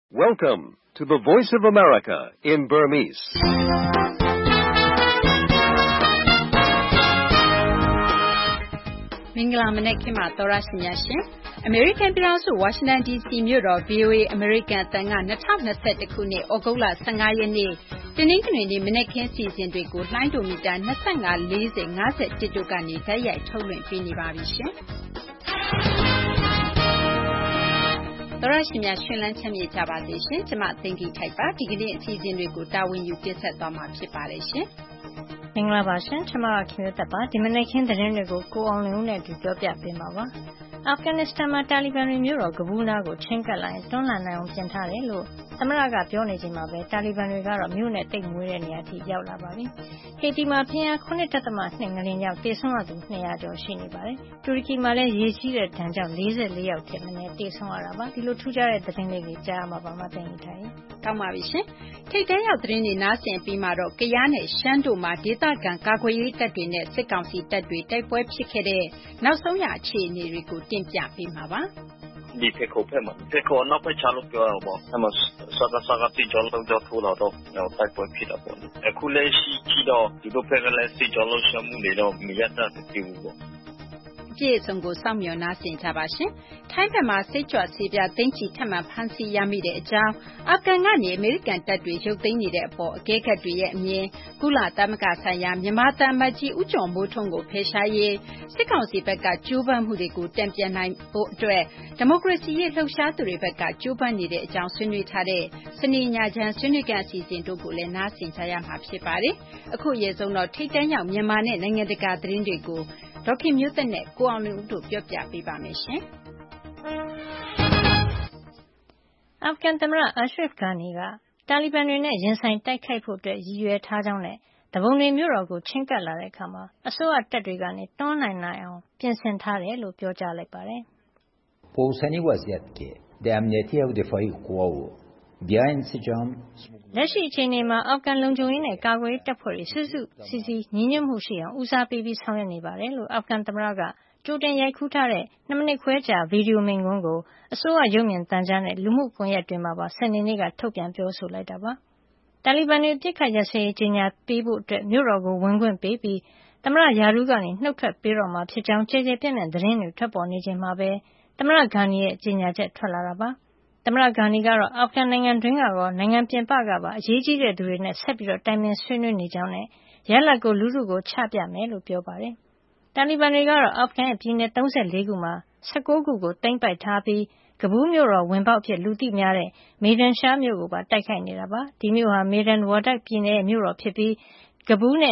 Welcome to the Voice of America in Burmese. ။မင်္ဂလာမနက်ခင်းပါသောရရှိများရှင်။ American ပြည်ထောင်စု Washington DC မြို့တော် VOA American အသံက2021ခုနှစ်ဩဂုတ်လ15ရက်နေ့တနင်္ဂနွေနေ့မနက်ခင်းစီစဉ်တွေကိုလှိုင်းဒိုမီတာ25 40 51တို့ကနေဓာတ်ရိုက်ထုတ်လွှင့်ပေးနေပါပြီရှင်။သောရရှိများရှင်လန်းချမ်းမြေ့ကြပါစေရှင်။ကျမသိင်္ဂီထိုက်ပါဒီကနေ့အစီအစဉ်တွေကိုတာဝန်ယူတင်ဆက်သွားမှာဖြစ်ပါတယ်ရှင်။မင်္ဂလာပါရှင်ကျွန်မကခင်ဗျသက်ပါဒီမနေ့ခင်းသတင်းတွေကိုကိုအောင်လင်းဦးနဲ့ဒီပြောပြပေးမှာပါအာဖဂန်နစ္စတန်မှာတာလီဘန်တွေမျိုးတော်ကဘူးနာကိုချင်းကပ်လာရင်တွန်းလှန်နိုင်အောင်ပြင်ထားတယ်လို့သမ္မတကပြောနေချိန်မှာပဲတာလီဘန်တွေကတော့မြို့နဲ့တိတ်မွေးတဲ့နေရာထိရောက်လာပါပြီဟေတီမှာပြင်းအား 9.2 ငလျင်ကြောင့်တေဆုံးရသူ200ကျော်ရှိနေပါတယ်တူရကီမှာလည်းရေကြီးတဲ့ဒဏ်ကြောင့်44ယောက်ထက်မနည်းတေဆုံးရတာပါဒီလိုထူးခြားတဲ့သတင်းလေးတွေကြားရမှာပါမသိနေထိုင်ကောင်းပါပြီရှင်ထိတ်တဲရောက်သတင်းတွေနားဆင်ပြီးမှတော့ကရားနဲ့ရှမ်းတို့မှာဒေသခံကာကွယ်ရေးတပ်တွေနဲ့စစ်ကောင်စီတပ်တွေတိုက်ပွဲဖြစ်ခဲ့တဲ့နောက်ဆုံးရအခြေအနေတွေကိုတင်ပြပေးမှာပါဒီဖေကိုဖက်မှာဖေကိုနောက်ဖက်ချလို့ပြောရပါအမစကားတိကျော်လုံးကျော်ထိုးတော့တိုက်ပွဲဖြစ်တော့ပေါ့အခုလည်းရှိတော့ဒီလိုဖက်ကလည်းတိကျော်လုံးရှမှုနေတော့မရတတ်ဘူးပေါ့ပြည့်စုံကိုစောင့်မျှော်နားဆင်ကြပါရှင်။ထိုင်းဘက်မှာစိတ်ကြွဆေးပြားသိန်းချီထပ်မံဖမ်းဆီးရမိတဲ့အကြောင်းအာဖဂန်ကနေအမေရိကန်တပ်တွေရုပ်သိမ်းနေတဲ့အပေါ်အကဲခတ်တွေရဲ့အမြင်ကုလသမဂ္ဂဆိုင်ရာမြန်မာသံအမတ်ကြီးဦးကျော်မိုးထွန်းကိုဖယ်ရှားရေးစစ်ကောင်စီဘက်ကကြိုးပမ်းမှုတွေကိုတံပြန်နိုင်ဖို့အတွက်ဒီမိုကရေစီရေးလှုပ်ရှားသူတွေဘက်ကကြိုးပမ်းနေတဲ့အကြောင်းဆွေးနွေးထားတဲ့စနေညချမ်းဆွေးနွေးခန်းအစီအစဉ်တို့ကိုလည်းနားဆင်ကြရမှာဖြစ်ပါတယ်။အခုရေဆုံးတော့ထိတ်တန့်ရောက်မြန်မာနဲ့နိုင်ငံတကာသတင်းတွေကိုဒေါက်ခင်မျိုးသက်နဲ့ကိုအောင်လင်းဦးတို့ပြောပြပေးပါမယ်ရှင်။အာဖဂန်သမ္မတအာရှရဖ်ဂါနီကတာလီဘန်တွေနဲ့ရင်ဆိုင်တိုက်ခိုက်ဖို့အတွက်ရည်ရွယ်ထားကြောင်းနဲ့တပုံတွေမျိုးတော်ကိုချင်းကပ်လာတဲ့အခါမှာအစိုးရတပ်တွေကနေတွန်းလှန်နိုင်အောင်ပြင်ဆင်ထားတယ်လို့ပြောကြားလိုက်ပါတယ်။Повышение вазiyatga для амнiyatiya va difoi quwwa လက်ရှိအချိန်မှာအာဖဂန်လုံခြုံရေးနဲ့ကာကွယ်ရေးတပ်ဖွဲ့တွေစုစုစည်းစည်းညီညွတ်မှုရှိအောင်ဦးစားပေးပြီးဆောင်ရွက်နေပါတယ်လို့အာဖဂန်သမ္မတကကြိုတင်ရိုက်ကူးထားတဲ့2မိနစ်ခွဲကြာဗီဒီယိုမိန့်ခွန်းကိုအစိုးရရုပ်မြင်သံကြားနဲ့လူမှုကွန်ရက်တွေမှာပါစနေနေ့ကထုတ်ပြန်ပြောဆိုလိုက်တာပါ။တာလီဘန်တွေအပြစ်ခတ်ရစရေးကြီးညာပေးဖို့အတွက်မြို့တော်ကိုဝင်ခွင့်ပေးပြီးသမ္မတယာရုကနေနှုတ်ထွက်ပေးတော့မှာဖြစ်ကြောင်းကြေကြေပြန့်ပြန့်သတင်းတွေထွက်ပေါ်နေချိန်မှာပဲသမ္မတဂါနီရဲ့ကြေညာချက်ထွက်လာတာပါ။သမ္မတဂါနီကတော့အာဖဂန်နိုင်ငံတွင်းကရောနိုင်ငံပြင်ပကပါအရေးကြီးတဲ့သူတွေနဲ့ဆက်ပြီးတိုင်ပင်ဆွေးနွေးနေကြောင်းနဲ့ရလဒ်ကိုလူထုကိုချပြမယ်လို့ပြောပါတယ်။တာလီဘန်တွေကတော့အာဖဂန်ရဲ့ပြည်နယ်34ခုမှာ19ခုကိုသိမ်းပိုက်ထားပြီးကဘူးမြို့တော်ဝင်ပေါက်ဖြစ်လူသိများတဲ့မေဒန်ရှားမြို့ကိုပါတိုက်ခိုက်နေတာပါ။ဒီမြို့ဟာမေဒန်ဝါဒတ်ပြည်နယ်ရဲ့မြို့တော်ဖြစ်ပြီးကဘူးနဲ့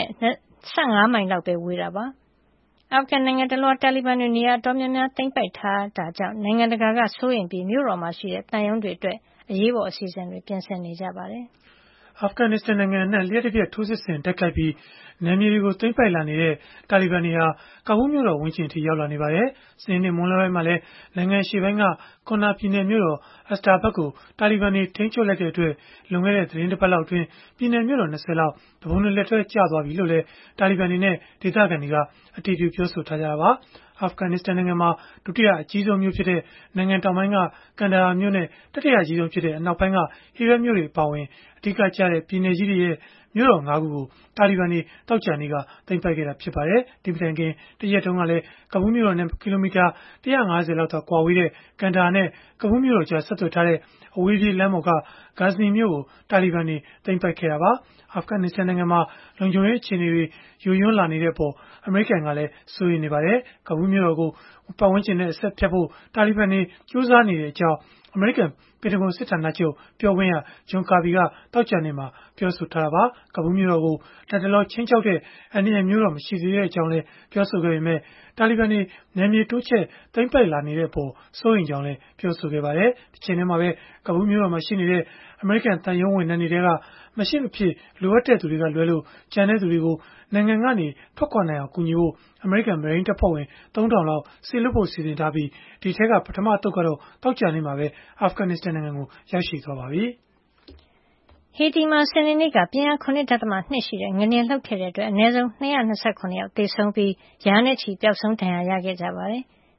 15မိုင်လောက်ပဲဝေးတာပါ။အာဖဂန်နိုင်ငံတလွှာတာလီဘန်တွေနေရာတော်များများသိမ်းပိုက်ထားတာကြောင့်နိုင်ငံတကာကစိုးရိမ်ပြီးမြို့တော်မှာရှိတဲ့တန်ယုံတွေအတွက်အရေးပေါ်အစီအစဉ်တွေပြင်ဆင်နေကြပါတယ်။အာဖဂန်နစ္စတန်နိုင်ငံနဲ့လျှက်တစ်ပြက်ထိုးစစ်ဆင်တိုက်ခိုက်ပြီးနယ်မြေတွေကိုသိမ်းပိုက်လာနေတဲ့တာလီဘန်တွေဟာကာဘူးမြို့တော်ဝန်းကျင်ထိရောက်လာနေပါတယ်။စနေနေ့မွန်းလွဲပိုင်းမှာလည်းနိုင်ငံရှေ့ပိုင်းကကွန်နာပြည်နယ်မြို့တော်အက်စတာဘတ်ကိုတာလီဘန်တွေထိန်းချုပ်လိုက်တဲ့အတွက်လွန်ခဲ့တဲ့သတင်းတစ်ပတ်လောက်အတွင်းပြည်နယ်မြို့တော်20လောက်တပုံတွေလက်ထဲကျသွားပြီလို့လည်းတာလီဘန်တွေနဲ့ဒေသခံတွေကအတည်ပြုပြောဆိုထားကြတာပါ။အာဖဂန်နစ္စတန်နိုင်ငံမှာဒုတိယအကြီးဆုံးမြို့ဖြစ်တဲ့နိုင်ငံတောင်ပိုင်းကကန်ဒါဟာမြို့နဲ့တတိယအကြီးဆုံးဖြစ်တဲ့အနောက်ပိုင်းကဟီရတ်မြို့တွေအပါအဝင်အဓိကကျတဲ့ပြည်နယ်ကြီးတွေရဲ့မြို့တော်၅ခုကိုတာလီဘန်တွေတောက်ချာနေကသိမ်းပိုက်ခဲ့တာဖြစ်ပါတယ်။ဒီပတိုင်ကင်တရက်တုန်းကလည်းကဘူးမြို့တော်နဲ့ကီလိုမီတာ150လောက်သာကွာဝေးတဲ့ကန်ဒါနဲ့ကဘူးမြို့တော်ကြားဆက်သွယ်ထားတဲ့အဝေးပြေးလမ်းပေါ်ကဂါဇနီမြို့ကိုတာလီဘန်တွေသိမ်းပိုက်ခဲ့တာပါ။အာဖဂန်နစ္စတန်နိုင်ငံမှာလုံခြုံရေးအခြေအနေတွေယိုယွင်းလာနေတဲ့အပေါ်အမေရိကန်ကလည်းစိုးရိမ်နေပါတယ်။ကဘူးမြို့တော်ကိုပတ်ဝန်းကျင်နဲ့အဆက်ဖြတ်ဖို့တာလီဘန်တွေကြိုးစားနေတဲ့အကြောင်းအမေရိကန်ပင်တဂွန်စစ်ဌာနချုပ်ပြောခွင့်ရဂျွန်ကာဘီကတောက်ချန်နေမှာပြောဆိုထားတာပါ။ကဘူးမြို့တော်ကိုလက်တလောချင်းချောက်တဲ့အန်ဒီယန်မြို့တော်မရှိသေးတဲ့အကြောင်းလည်းပြောဆိုခဲ့ပေမဲ့တာလီဘန်တွေနယ်မြေတိုးချဲ့သိမ်းပိုက်လာနေတဲ့အပေါ်စိုးရိမ်ကြောင်းလည်းပြောဆိုခဲ့ပါတယ်။ဒီချိန်ထဲမှာပဲကဘူးမြို့တော်မှာရှိနေတဲ့အမေရိကန်တန်ယုံဝန်ထမ်းတွေကမရှိမဖြစ်လိုအပ်တဲ့သူတွေကလွဲလို့ကျန်တဲ့သူတွေကိုနိုင်ငံကနေထွက်ခွာနိုင်အောင်ကူညီဖို့အမေရိကန်မရိန်းတပ်ဖွဲ့ဝင်3000လောက်စေလွှတ်ဖို့စီစဉ်ထားပြီးဒီထက်ကပထမအသုတ်ကတော့တောက်ကြနေမှာပဲအာဖဂန်နစ္စတန်နိုင်ငံကိုရောက်ရှိသွားပါပြီ။ဟေတီမှာစနေနေ့ကပြင်းအား 9.2 ရှိတဲ့ငလျင်လှုပ်ခဲ့တဲ့အတွက်အနည်းဆုံး229ယောက်သေဆုံးပြီးရာနဲ့ချီပျောက်ဆုံးဒဏ်ရာရခဲ့ကြပါတယ်။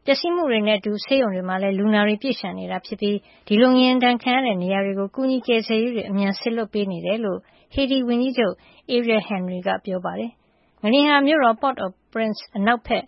ပျက်စီးမှုတွေနဲ့အတူဆေးရုံတွေမှာလည်းလူနာတွေပြည့်လျှံနေတာဖြစ်ပြီးဒီလိုငြင်းတန်ခံရတဲ့နေရာတွေကိုကူညီကယ်ဆယ်ရေးတွေအမြန်ဆစ်လွတ်ပေးနေတယ်လို့ဟေတီဝန်ကြီးချုပ် Ariel Henry ကပြောပါတယ်။ငလျင်ဟာမြို့တော် Port-au-Prince အနောက်ဘက်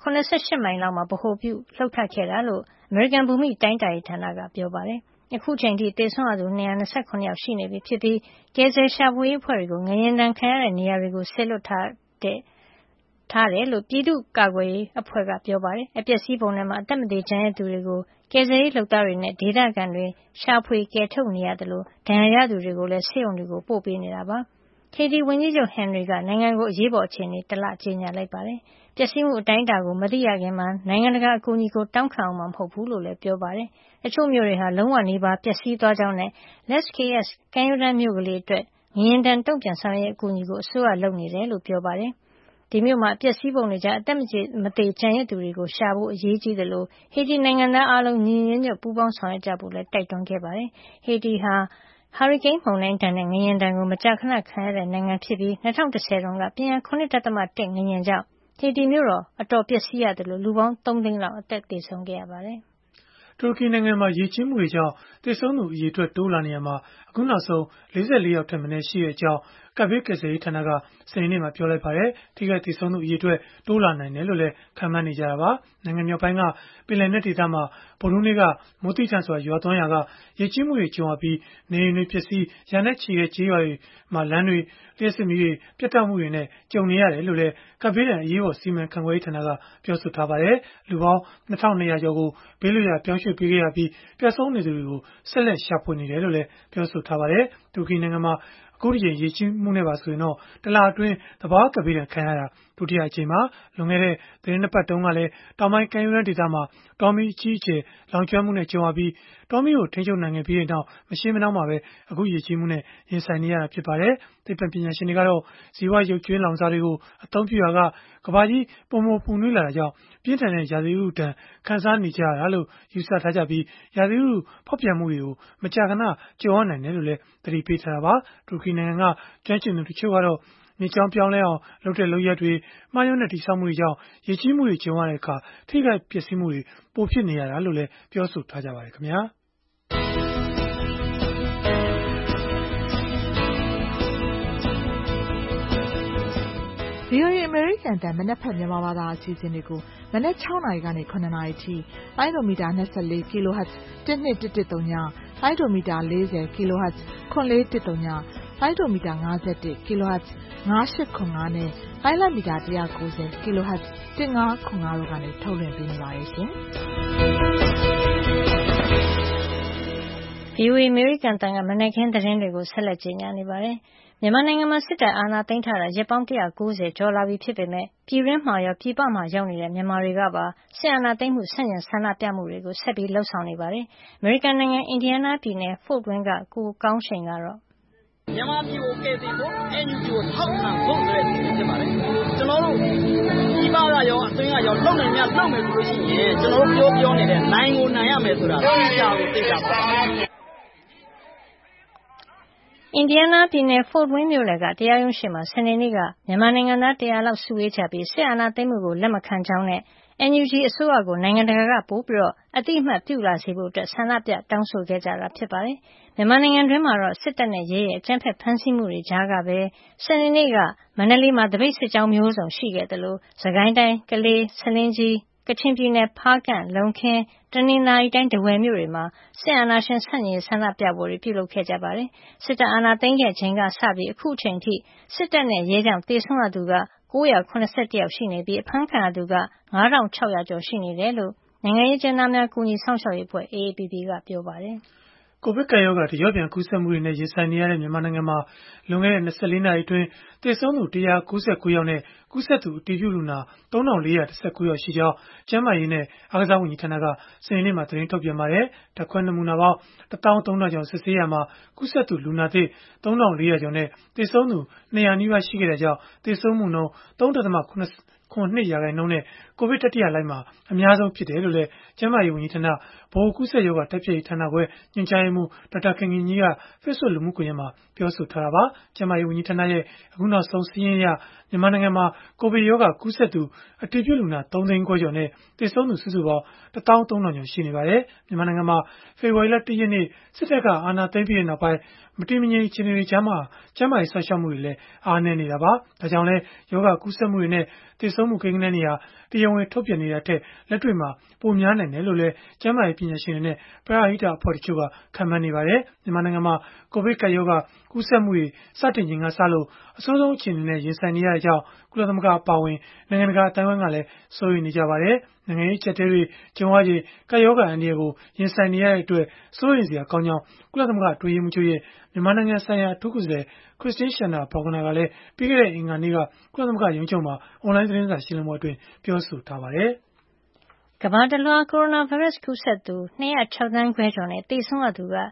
88မိုင်လောက်မှာဗဟိုပြုလှုပ်ခတ်ခဲ့တာလို့အမေရိကန်ဘူမိတိုင်းတာရေးဌာနကပြောပါတယ်။အခုချိန်ထိသေဆုံးရသူ229ယောက်ရှိနေပြီဖြစ်ပြီးကယ်ဆယ်ရှာဖွေရေးအဖွဲ့တွေကိုငလျင်တန်ခံရတဲ့နေရာတွေကိုဆစ်လွတ်ထားတယ်လို့ပြည်သူ့ကာကွယ်ရေးအဖွဲ့ကပြောပါတယ်။အပျက်စီးပုံတွေမှာအသက်မသေကျန်တဲ့သူတွေကိုကယ်ဆယ်ရေးလုပ်သားတွေနဲ့ဒေသခံတွေရှာဖွေကယ်ထုတ်နေရတယ်လို့ဒဏ်ရာရသူတွေကိုလည်းဆေးရုံတွေကိုပို့ပေးနေတာပါ။ဟေတီဝန်ကြီးချုပ် Henry ကနိုင်ငံကိုအရေးပေါ်အခြေအနေတလကြေညာလိုက်ပါတယ်။ပျက်စီးမှုအတိုင်းအတာကိုမသိရခင်မှာနိုင်ငံတကာအကူအညီကိုတောင်းခံအောင်မှာမဟုတ်ဘူးလို့လည်းပြောပါတယ်။တချို့မြို့တွေဟာလုံးဝနီးပါးပျက်စီးသွားကြောင်းနဲ့ Les Cayes ကမ်းရိုးတန်းမြို့ကလေးအတွက်ငလျင်ဒဏ်တုံ့ပြန်ဆောင်ရွက်ရေးအကူအညီကိုအစိုးရလုပ်နေတယ်လို့ပြောပါတယ်။ဒီမြို့မှာအပျက်စီးပုံတွေကြားအသက်မသေကျန်ရစ်သူတွေကိုရှာဖို့အရေးကြီးတယ်လို့ဟေတီနိုင်ငံသားအားလုံးညီညီညွတ်ညွတ်ပူးပေါင်းဆောင်ရွက်ကြဖို့လည်းတိုက်တွန်းခဲ့ပါတယ်။ဟေတီဟာဟာရီကိန်းမုန်တိုင်းဒဏ်နဲ့ငလျင်ဒဏ်ကိုမကြာခဏခံရတဲ့နိုင်ငံဖြစ်ပြီး2010တုန်းကပြင်းအား 7.1 ငလျင်ကြောင့်ဟေတီမြို့တော်အတော်ပျက်စီးရတယ်လို့လူပေါင်း3သိန်းလောက်အသက်သေဆုံးခဲ့ရပါတယ်။တူရကီနိုင်ငံမှာရေကြီးမှုတွေကြောင့်သေဆုံးသူအရေအတွက်တိုးလာနေရမှာအခုနောက်ဆုံး44ယောက်ထက်မနည်းရှိတဲ့အကြောင်းကပ်ဘေးကယ်ဆယ်ရေးဌာနကစနေနေ့မှာပြောလိုက်ပါတယ်။ထိခိုက်သေဆုံးသူအရေအတွက်တိုးလာနိုင်တယ်လို့လည်းခန့်မှန်းနေကြတာပါ။နိုင်ငံမြောက်ပိုင်းကပင်လယ်နက်ဒေသမှာဗုဒ္ဓဟူးနေ့ကမိုးတိထန်စွာရွာသွန်းရာကရေကြီးမှုတွေကြုံရပြီးနေအိမ်တွေပျက်စီးရာနဲ့ချီတဲ့ကျေးရွာတွေမှာလမ်းတွေလျှက်စစ်မီးတွေပြတ်တောက်မှုတွေနဲ့ကြုံနေရတယ်လို့လည်းကပ်ဘေးဒဏ်အရေးပေါ်စီမံခန့်ခွဲရေးဌာနကပြောဆိုထားပါတယ်။လူပေါင်း2200ကျော်ကိုဘေးလွတ်ရာပြောင်းရွှေ့ပေးခဲ့ရပြီးပျောက်ဆုံးနေသူတွေကိုဆက်လက်ရှာဖွေနေတယ်လို့လည်းပြောဆိုထားပါတယ်။တူရကီနိုင်ငံမှာအခုတစ်ချိန်ရေကြီးမှုနဲ့ပါဆိုရင်တော့တလအတွင်းသဘာဝကပ်ဘေးဒဏ်ခံရတာဒုတိယအကြိမ်ပါလွန်ခဲ့တဲ့သတင်းနှစ်ပတ်တုန်းကလည်းတောင်ပိုင်းကမ်းရိုးတန်းဒေသမှာတောမီးအကြီးအကျယ်လောင်ကျွမ်းမှုနဲ့ကြုံရပြီးတောမီးကိုထိန်းချုပ်နိုင်ခဲ့ပြီးတဲ့နောက်မရှေးမနှောင်းမှာပဲအခုရေကြီးမှုနဲ့ရင်ဆိုင်နေရတာဖြစ်ပါတယ်သိပ္ပံပညာရှင်တွေကတော့ဇီဝရုပ်ကြွင်းလောင်စာတွေကိုအသုံးပြုရာကကမ္ဘာကြီးပုံမပူနွေးလာတာကြောင့်ပြင်းထန်တဲ့ရာသီဥတုဒဏ်ခံစားနေကြရတာလို့ယူဆထားကြပြီးရာသီဥတုဖောက်ပြန်မှုတွေကိုမကြာခဏကြုံရနိုင်တယ်လို့လည်းသတိပေးထားတာပါတူရကီနိုင်ငံကကျွမ်းကျင်သူတချို့ကတော့မြေကြောင်းပြောင်းလဲအောင်လုပ်တဲ့လုပ်ရက်တွေမှားယွင်းတဲ့တိစောက်မှုတွေကြောင့်ရေကြီးမှုတွေကြုံရတဲ့အခါထိခိုက်ပျက်စီးမှုတွေပိုဖြစ်နေရတာလို့လည်းပြောဆိုထားကြပါတယ်ခင်ဗျာ VOA အမေရိကန်တန်မနက်ဖြန်မြန်မာဘာသာအစီအစဉ်တွေကိုမနက်6နာရီကနေ9နာရီထိလိုင်းဒိုမီတာ24 kHz 1213ညလိုင်းဒိုမီတာ40 kHz 9410ညလိုင်းဒိုမီတာ51 kHz 9805နဲ့လိုင်းလမီတာ190 kHz 1505တို့ကနေထုတ်လွှင့်ပေးနေပါတယ်ရှင်။ VOA အမေရိကန်တန်ကမနက်ခင်းသတင်းတွေကိုဆက်လက်ကြီးညာနေပါတယ်။မြန်မာနိုင်ငံမှာစစ်တပ်အာဏာသိမ်းထားတာရက်ပေါင်း190ကျော်လာပြီဖြစ်ပေမဲ့ပြည်တွင်းမှာရောပြည်ပမှာရောက်နေတဲ့မြန်မာတွေကပါစစ်အာဏာသိမ်းမှုဆန့်ကျင်ဆန္ဒပြမှုတွေကိုဆက်ပြီးလှုပ်ဆောင်နေပါတယ်။အမေရိကန်နိုင်ငံအင်ဒီယားနားပြည်နယ် Fort Wayne ကကိုကောင်းရှိန်ကတော့မြန်မာပြည်ကိုကယ်တင်ဖို့ NUG ကိုထောက်ခံဖို့ဆိုတဲ့ဖြစ်ပါတယ်။ကျွန်တော်တို့ဒီပါကရောအတွင်းကရောလုံနိုင်မြလုံမယ်ဆိုလို့ရှိရင်ကျွန်တော်တို့ပြောနေတဲ့နိုင်ကိုနိုင်ရမယ်ဆိုတာသိကြကိုသိကြပါအင်ဒီယားနားပြည်နယ် Fort Wayne မြို့နယ်ကတရားရုံးရှေ့မှာစနေနေ့ကမြန်မာနိုင်ငံသား100လောက်စုဝေးကြပြီးစစ်အာဏာသိမ်းမှုကိုလက်မခံကြောင်းနဲ့ NUG အစိုးရကိုနိုင်ငံတကာကပိုပြီးအသိအမှတ်ပြုလာစေဖို့ဆန္ဒပြတောင်းဆိုခဲ့ကြတာဖြစ်ပါတယ်။မြန်မာနိုင်ငံတွင်းမှာတော့စစ်တပ်နဲ့ရဲရဲ့အကြမ်းဖက်ဖမ်းဆီးမှုတွေကြားကပဲစနေနေ့ကမန္တလေးမှာတပိတ်စစ်ကြောင်းမျိုးစုံရှိခဲ့တယ်လို့စကိုင်းတိုင်းကလေးဆလင်းကြီးကချင်ပြည်နယ်ဖားကန့်လုံခင်းတနင်္သာရီတိုင်းထားဝယ်မြို့တွေမှာစစ်အာဏာရှင်ဆန့်ကျင်ရေးဆန္ဒပြပွဲတွေပြုလုပ်ခဲ့ကြပါတယ်။စစ်တပ်အာဏာသိမ်းခဲ့ချိန်ကစပြီးအခုချိန်ထိစစ်တပ်နဲ့ရဲကြောင့်သေဆုံးရသူက981ယောက်ရှိနေပြီးအဖမ်းခံရသူက9600ကျော်ရှိနေတယ်လို့နိုင်ငံရေးကျဉ်းသားများကူညီဆောင်ရှောက်ရေးအဖွဲ့ AAPP ကပြောပါတယ်။ကိုဗစ်ကပ်ရောဂါတကျော့ပြန်ကူးစက်မှုတွေနဲ့ရင်ဆိုင်နေရတဲ့မြန်မာနိုင်ငံမှာလွန်ခဲ့တဲ့24နာရီအတွင်းသေဆုံးသူ199ယောက်နဲ့ကူးစက်သူအတည်ပြုလူနာ3419ယောက်ရှိကြောင်းကျန်းမာရေးနဲ့အားကစားဝန်ကြီးဌာနကစနေနေ့မှာသတင်းထုတ်ပြန်ပါတယ်။ဓာတ်ခွဲနမူနာပေါင်း13000ကျော်စစ်ဆေးရမှာကူးစက်သူလူနာသစ်3400ကျော်နဲ့သေဆုံးသူ200နီးပါးရှိခဲ့တဲ့ကြောင့်သေဆုံးမှုနှုန်း 3.82% နဲ့ကိုဗစ်တတိယလှိုင်းမှာအများဆုံးဖြစ်တယ်လို့လည်းကျန်းမာရေးဝန်ကြီးဌာနဗဟိုကူးစက်ရောဂါတိုက်ဖျက်ရေးဌာနခွဲညွှန်ကြားရေးမှူးဒေါက်တာခင်ခင်ကြီးက Facebook လူမှုကွန်ရက်မှာပြောဆိုထားတာပါ။ကျန်းမာရေးဝန်ကြီးဌာနရဲ့အခုနောက်ဆုံးစာရင်းအရမြန်မာနိုင်ငံမှာကိုဗစ်ရောဂါကူးစက်သူအတည်ပြုလူနာ3 သိန်းခွဲကျော်နဲ့သေဆုံးသူစုစုပေါင်း 13,000 ကျော်ရှိနေပါတယ်။မြန်မာနိုင်ငံမှာဖေဖော်ဝါရီလ 1 ရက်နေ့စစ်တပ်ကအာဏာသိမ်းပြီးနောက်ပိုင်းမတည်မငြိမ်အခြေအနေတွေကြားမှာကျန်းမာရေးစောင့်ရှောက်မှုတွေလည်းအားနည်းနေတာပါ။ဒါကြောင့်လည်းရောဂါကူးစက်မှုတွေနဲ့သေဆုံးမှုကိန်းဂဏန်းတွေဟာတရားဝင်ထုတ်ပြန်နေတာထက်လက်တွေ့မှာပိုများနိုင်တယ်လို့လည်းကျန်းမာရေးပညာရှင်တွေနဲ့ပရဟိတအဖွဲ့တချို့ကခန့်မှန်းနေပါတယ်။မြန်မာနိုင်ငံမှာကိုဗစ်ကပ်ရောဂါကူးစက်မှုတွေစတင်ချိန်ကစလို့အဆိုးဆုံးအခြေအနေနဲ့ရင်ဆိုင်နေရတဲ့အကြောင်းကုလသမဂ္ဂအပါအဝင်နိုင်ငံတကာအတိုင်းအဝန်းကလည်းစိုးရိမ်နေကြပါတယ်။နိုင်ငံရေးအကျပ်အတည်းတွေကြုံရချိန်ကပ်ရောဂါအန္တရာယ်ကိုရင်ဆိုင်နေရတဲ့အတွက်စိုးရိမ်စရာကောင်းကြောင်းကုလသမဂ္ဂအတွင်းရေးမှူးချုပ်ရဲ့မြန်မာနိုင်ငံဆိုင်ရာအထူးကိုယ်စားလှယ် Christine Schraner Burgener ကလည်းပြီးခဲ့တဲ့အင်္ဂါနေ့ကကုလသမဂ္ဂရုံးချုပ်မှာအွန်လိုင်းသတင်းစာရှင်းလင်းပွဲအတွင်းပြောဆိုထားပါတယ်။ကမ္ဘာတလွှားကိုရိုနာဗိုင်းရပ်စ်ကူးစက်သူ206 သန်းခွဲကျော်နဲ့သေဆုံးရသူက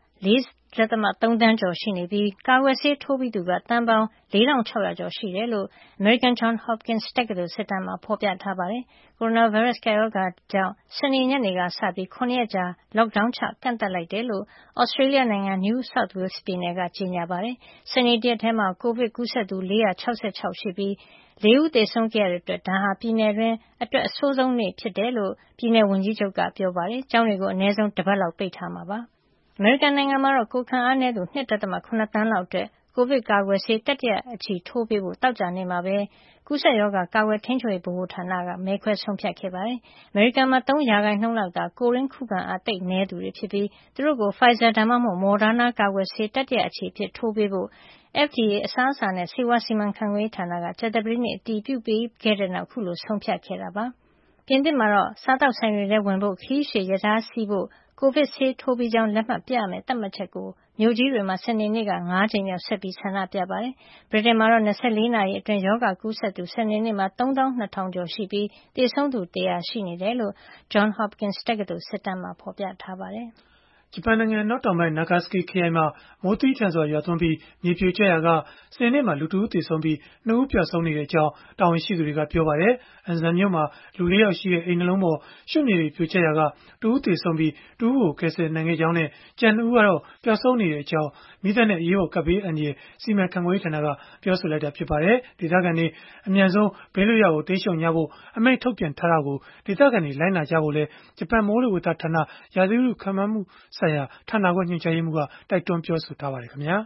4.3 သန်းကျော်ရှိနေပြီးကာကွယ်ဆေးထိုးပြီးသူကသန်းပေါင်း 4,600 ကျော်ရှိတယ်လို့ American Johns Hopkins တက္ကသိုလ်စစ်တမ်းမှာဖော်ပြထားပါတယ်။ကိုရိုနာဗိုင်းရပ်စ်ကပ်ရောဂါကြောင့်စနေညနေကစပြီး7 ရက်ကြာ lockdown ချကန့်သတ်လိုက်တယ်လို့ Australia နိုင်ငံ New South Wales ပြည်နယ်ကကြေညာပါတယ်။စနေတရက်ထဲမှာကိုဗစ်ကူးစက်သူ466ရှိပြီး4 ဦးသေဆုံးခဲ့ရတဲ့အတွက်ဒါဟာပြည်နယ်တွင်းအတွက်အဆိုးဆုံးနေ့ဖြစ်တယ်လို့ပြည်နယ်ဝန်ကြီးချုပ်ကပြောပါတယ်။ကျောင်းတွေကိုအနည်းဆုံးတစ်ပတ်လောက်ပိတ်ထားမှာပါ။အမေရိကန်နိုင်ငံမှာတော့ကိုယ်ခံအားနည်းသူ 2.7 သန်းလောက်အတွက်ကိုဗစ်ကာကွယ်ဆေးတတိယအချီထိုးပေးဖို့သောကြာနေ့မှာပဲကူးစက်ရောဂါကာကွယ်ထိန်းချုပ်ရေးဗဟိုဌာနကမဲခွဲဆုံးဖြတ်ခဲ့ပါတယ်။အမေရိကန်မှာ3% လောက်သာကိုယ်ရင်းခုခံအားသိပ်နည်းသူတွေဖြစ်ပြီးသူတို့ကို Pfizer ဒါမှမဟုတ် Moderna ကာကွယ်ဆေးတတိယအချီအဖြစ်ထိုးပေးဖို့FDA အစားအစာနဲ့ဆေးဝါးစီမံခန့်ခွဲရေးဌာနကကြာသပတေးနေ့အတည်ပြုပေးခဲ့တဲ့နောက်အခုလိုဆုံးဖြတ်ခဲ့တာပါ။ပြင်သစ်မှာတော့စားသောက်ဆိုင်တွေထဲဝင်ဖို့ခရီးရှည်ရထားစီးဖို့ကိုဗစ်ဆေးထိုးပြီးကြောင်းလက်မှတ်ပြရမယ့်သတ်မှတ်ချက်ကိုမြို့ကြီးတွေမှာစနေနေ့က5 ကြိမ်မြောက်ဆက်ပြီးဆန္ဒပြပါတယ်။ဗြိတိန်မှာတော့24 နာရီအတွင်းရောဂါကူးစက်သူစနေနေ့မှာ 32,000 ကျော်ရှိပြီးသေဆုံးသူ100ရှိနေတယ်လို့ Johns Hopkins တက္ကသိုလ်စစ်တမ်းမှာဖော်ပြထားပါတယ်။ဂျပန်နိုင်ငံအနောက်တောင်ပိုင်း Nagasaki ခရိုင်မှာမိုးသီးထန်စွာရွာသွန်းပြီးမြေပြိုကျရာကစနေနေ့မှာလူ 2 ဦးသေဆုံးပြီး2 ဦးပျောက်ဆုံးနေတဲ့အကြောင်းတာဝန်ရှိသူတွေကပြောပါတယ်။အန်ဇန်မြို့မှာလူ 4 ယောက်ရှိတဲ့အိမ်နှလုံးပေါ်ရွှံ့မြေတွေပြိုကျရာက2 ဦးသေဆုံးပြီး2 ဦးကိုကယ်ဆယ်နိုင်ခဲ့ကြောင်းနဲ့ကျန် 2 ဦးကတော့ပျောက်ဆုံးနေတဲ့အကြောင်းမီးသတ်နဲ့အရေးပေါ်ကပ်ဘေးအန္တရာယ်စီမံခန့်ခွဲရေးဌာနကပြောဆိုလိုက်တာဖြစ်ပါတယ်။ဒေသခံတွေအမြန်ဆုံးဘေးလွတ်ရာကိုတိမ်းရှောင်ကြဖို့အမိန့်ထုတ်ပြန်ထားတာကိုဒေသခံတွေလိုက်နာကြဖို့လဲဂျပန်မိုးလေဝသဌာနရာသီဥတုခန့်မှန်းမှုဆိုင်ရာဌာနခွဲညွှန်ကြားရေးမှူးကတိုက်တွန်းပြောဆိုထားပါတယ်ခင်ဗျာ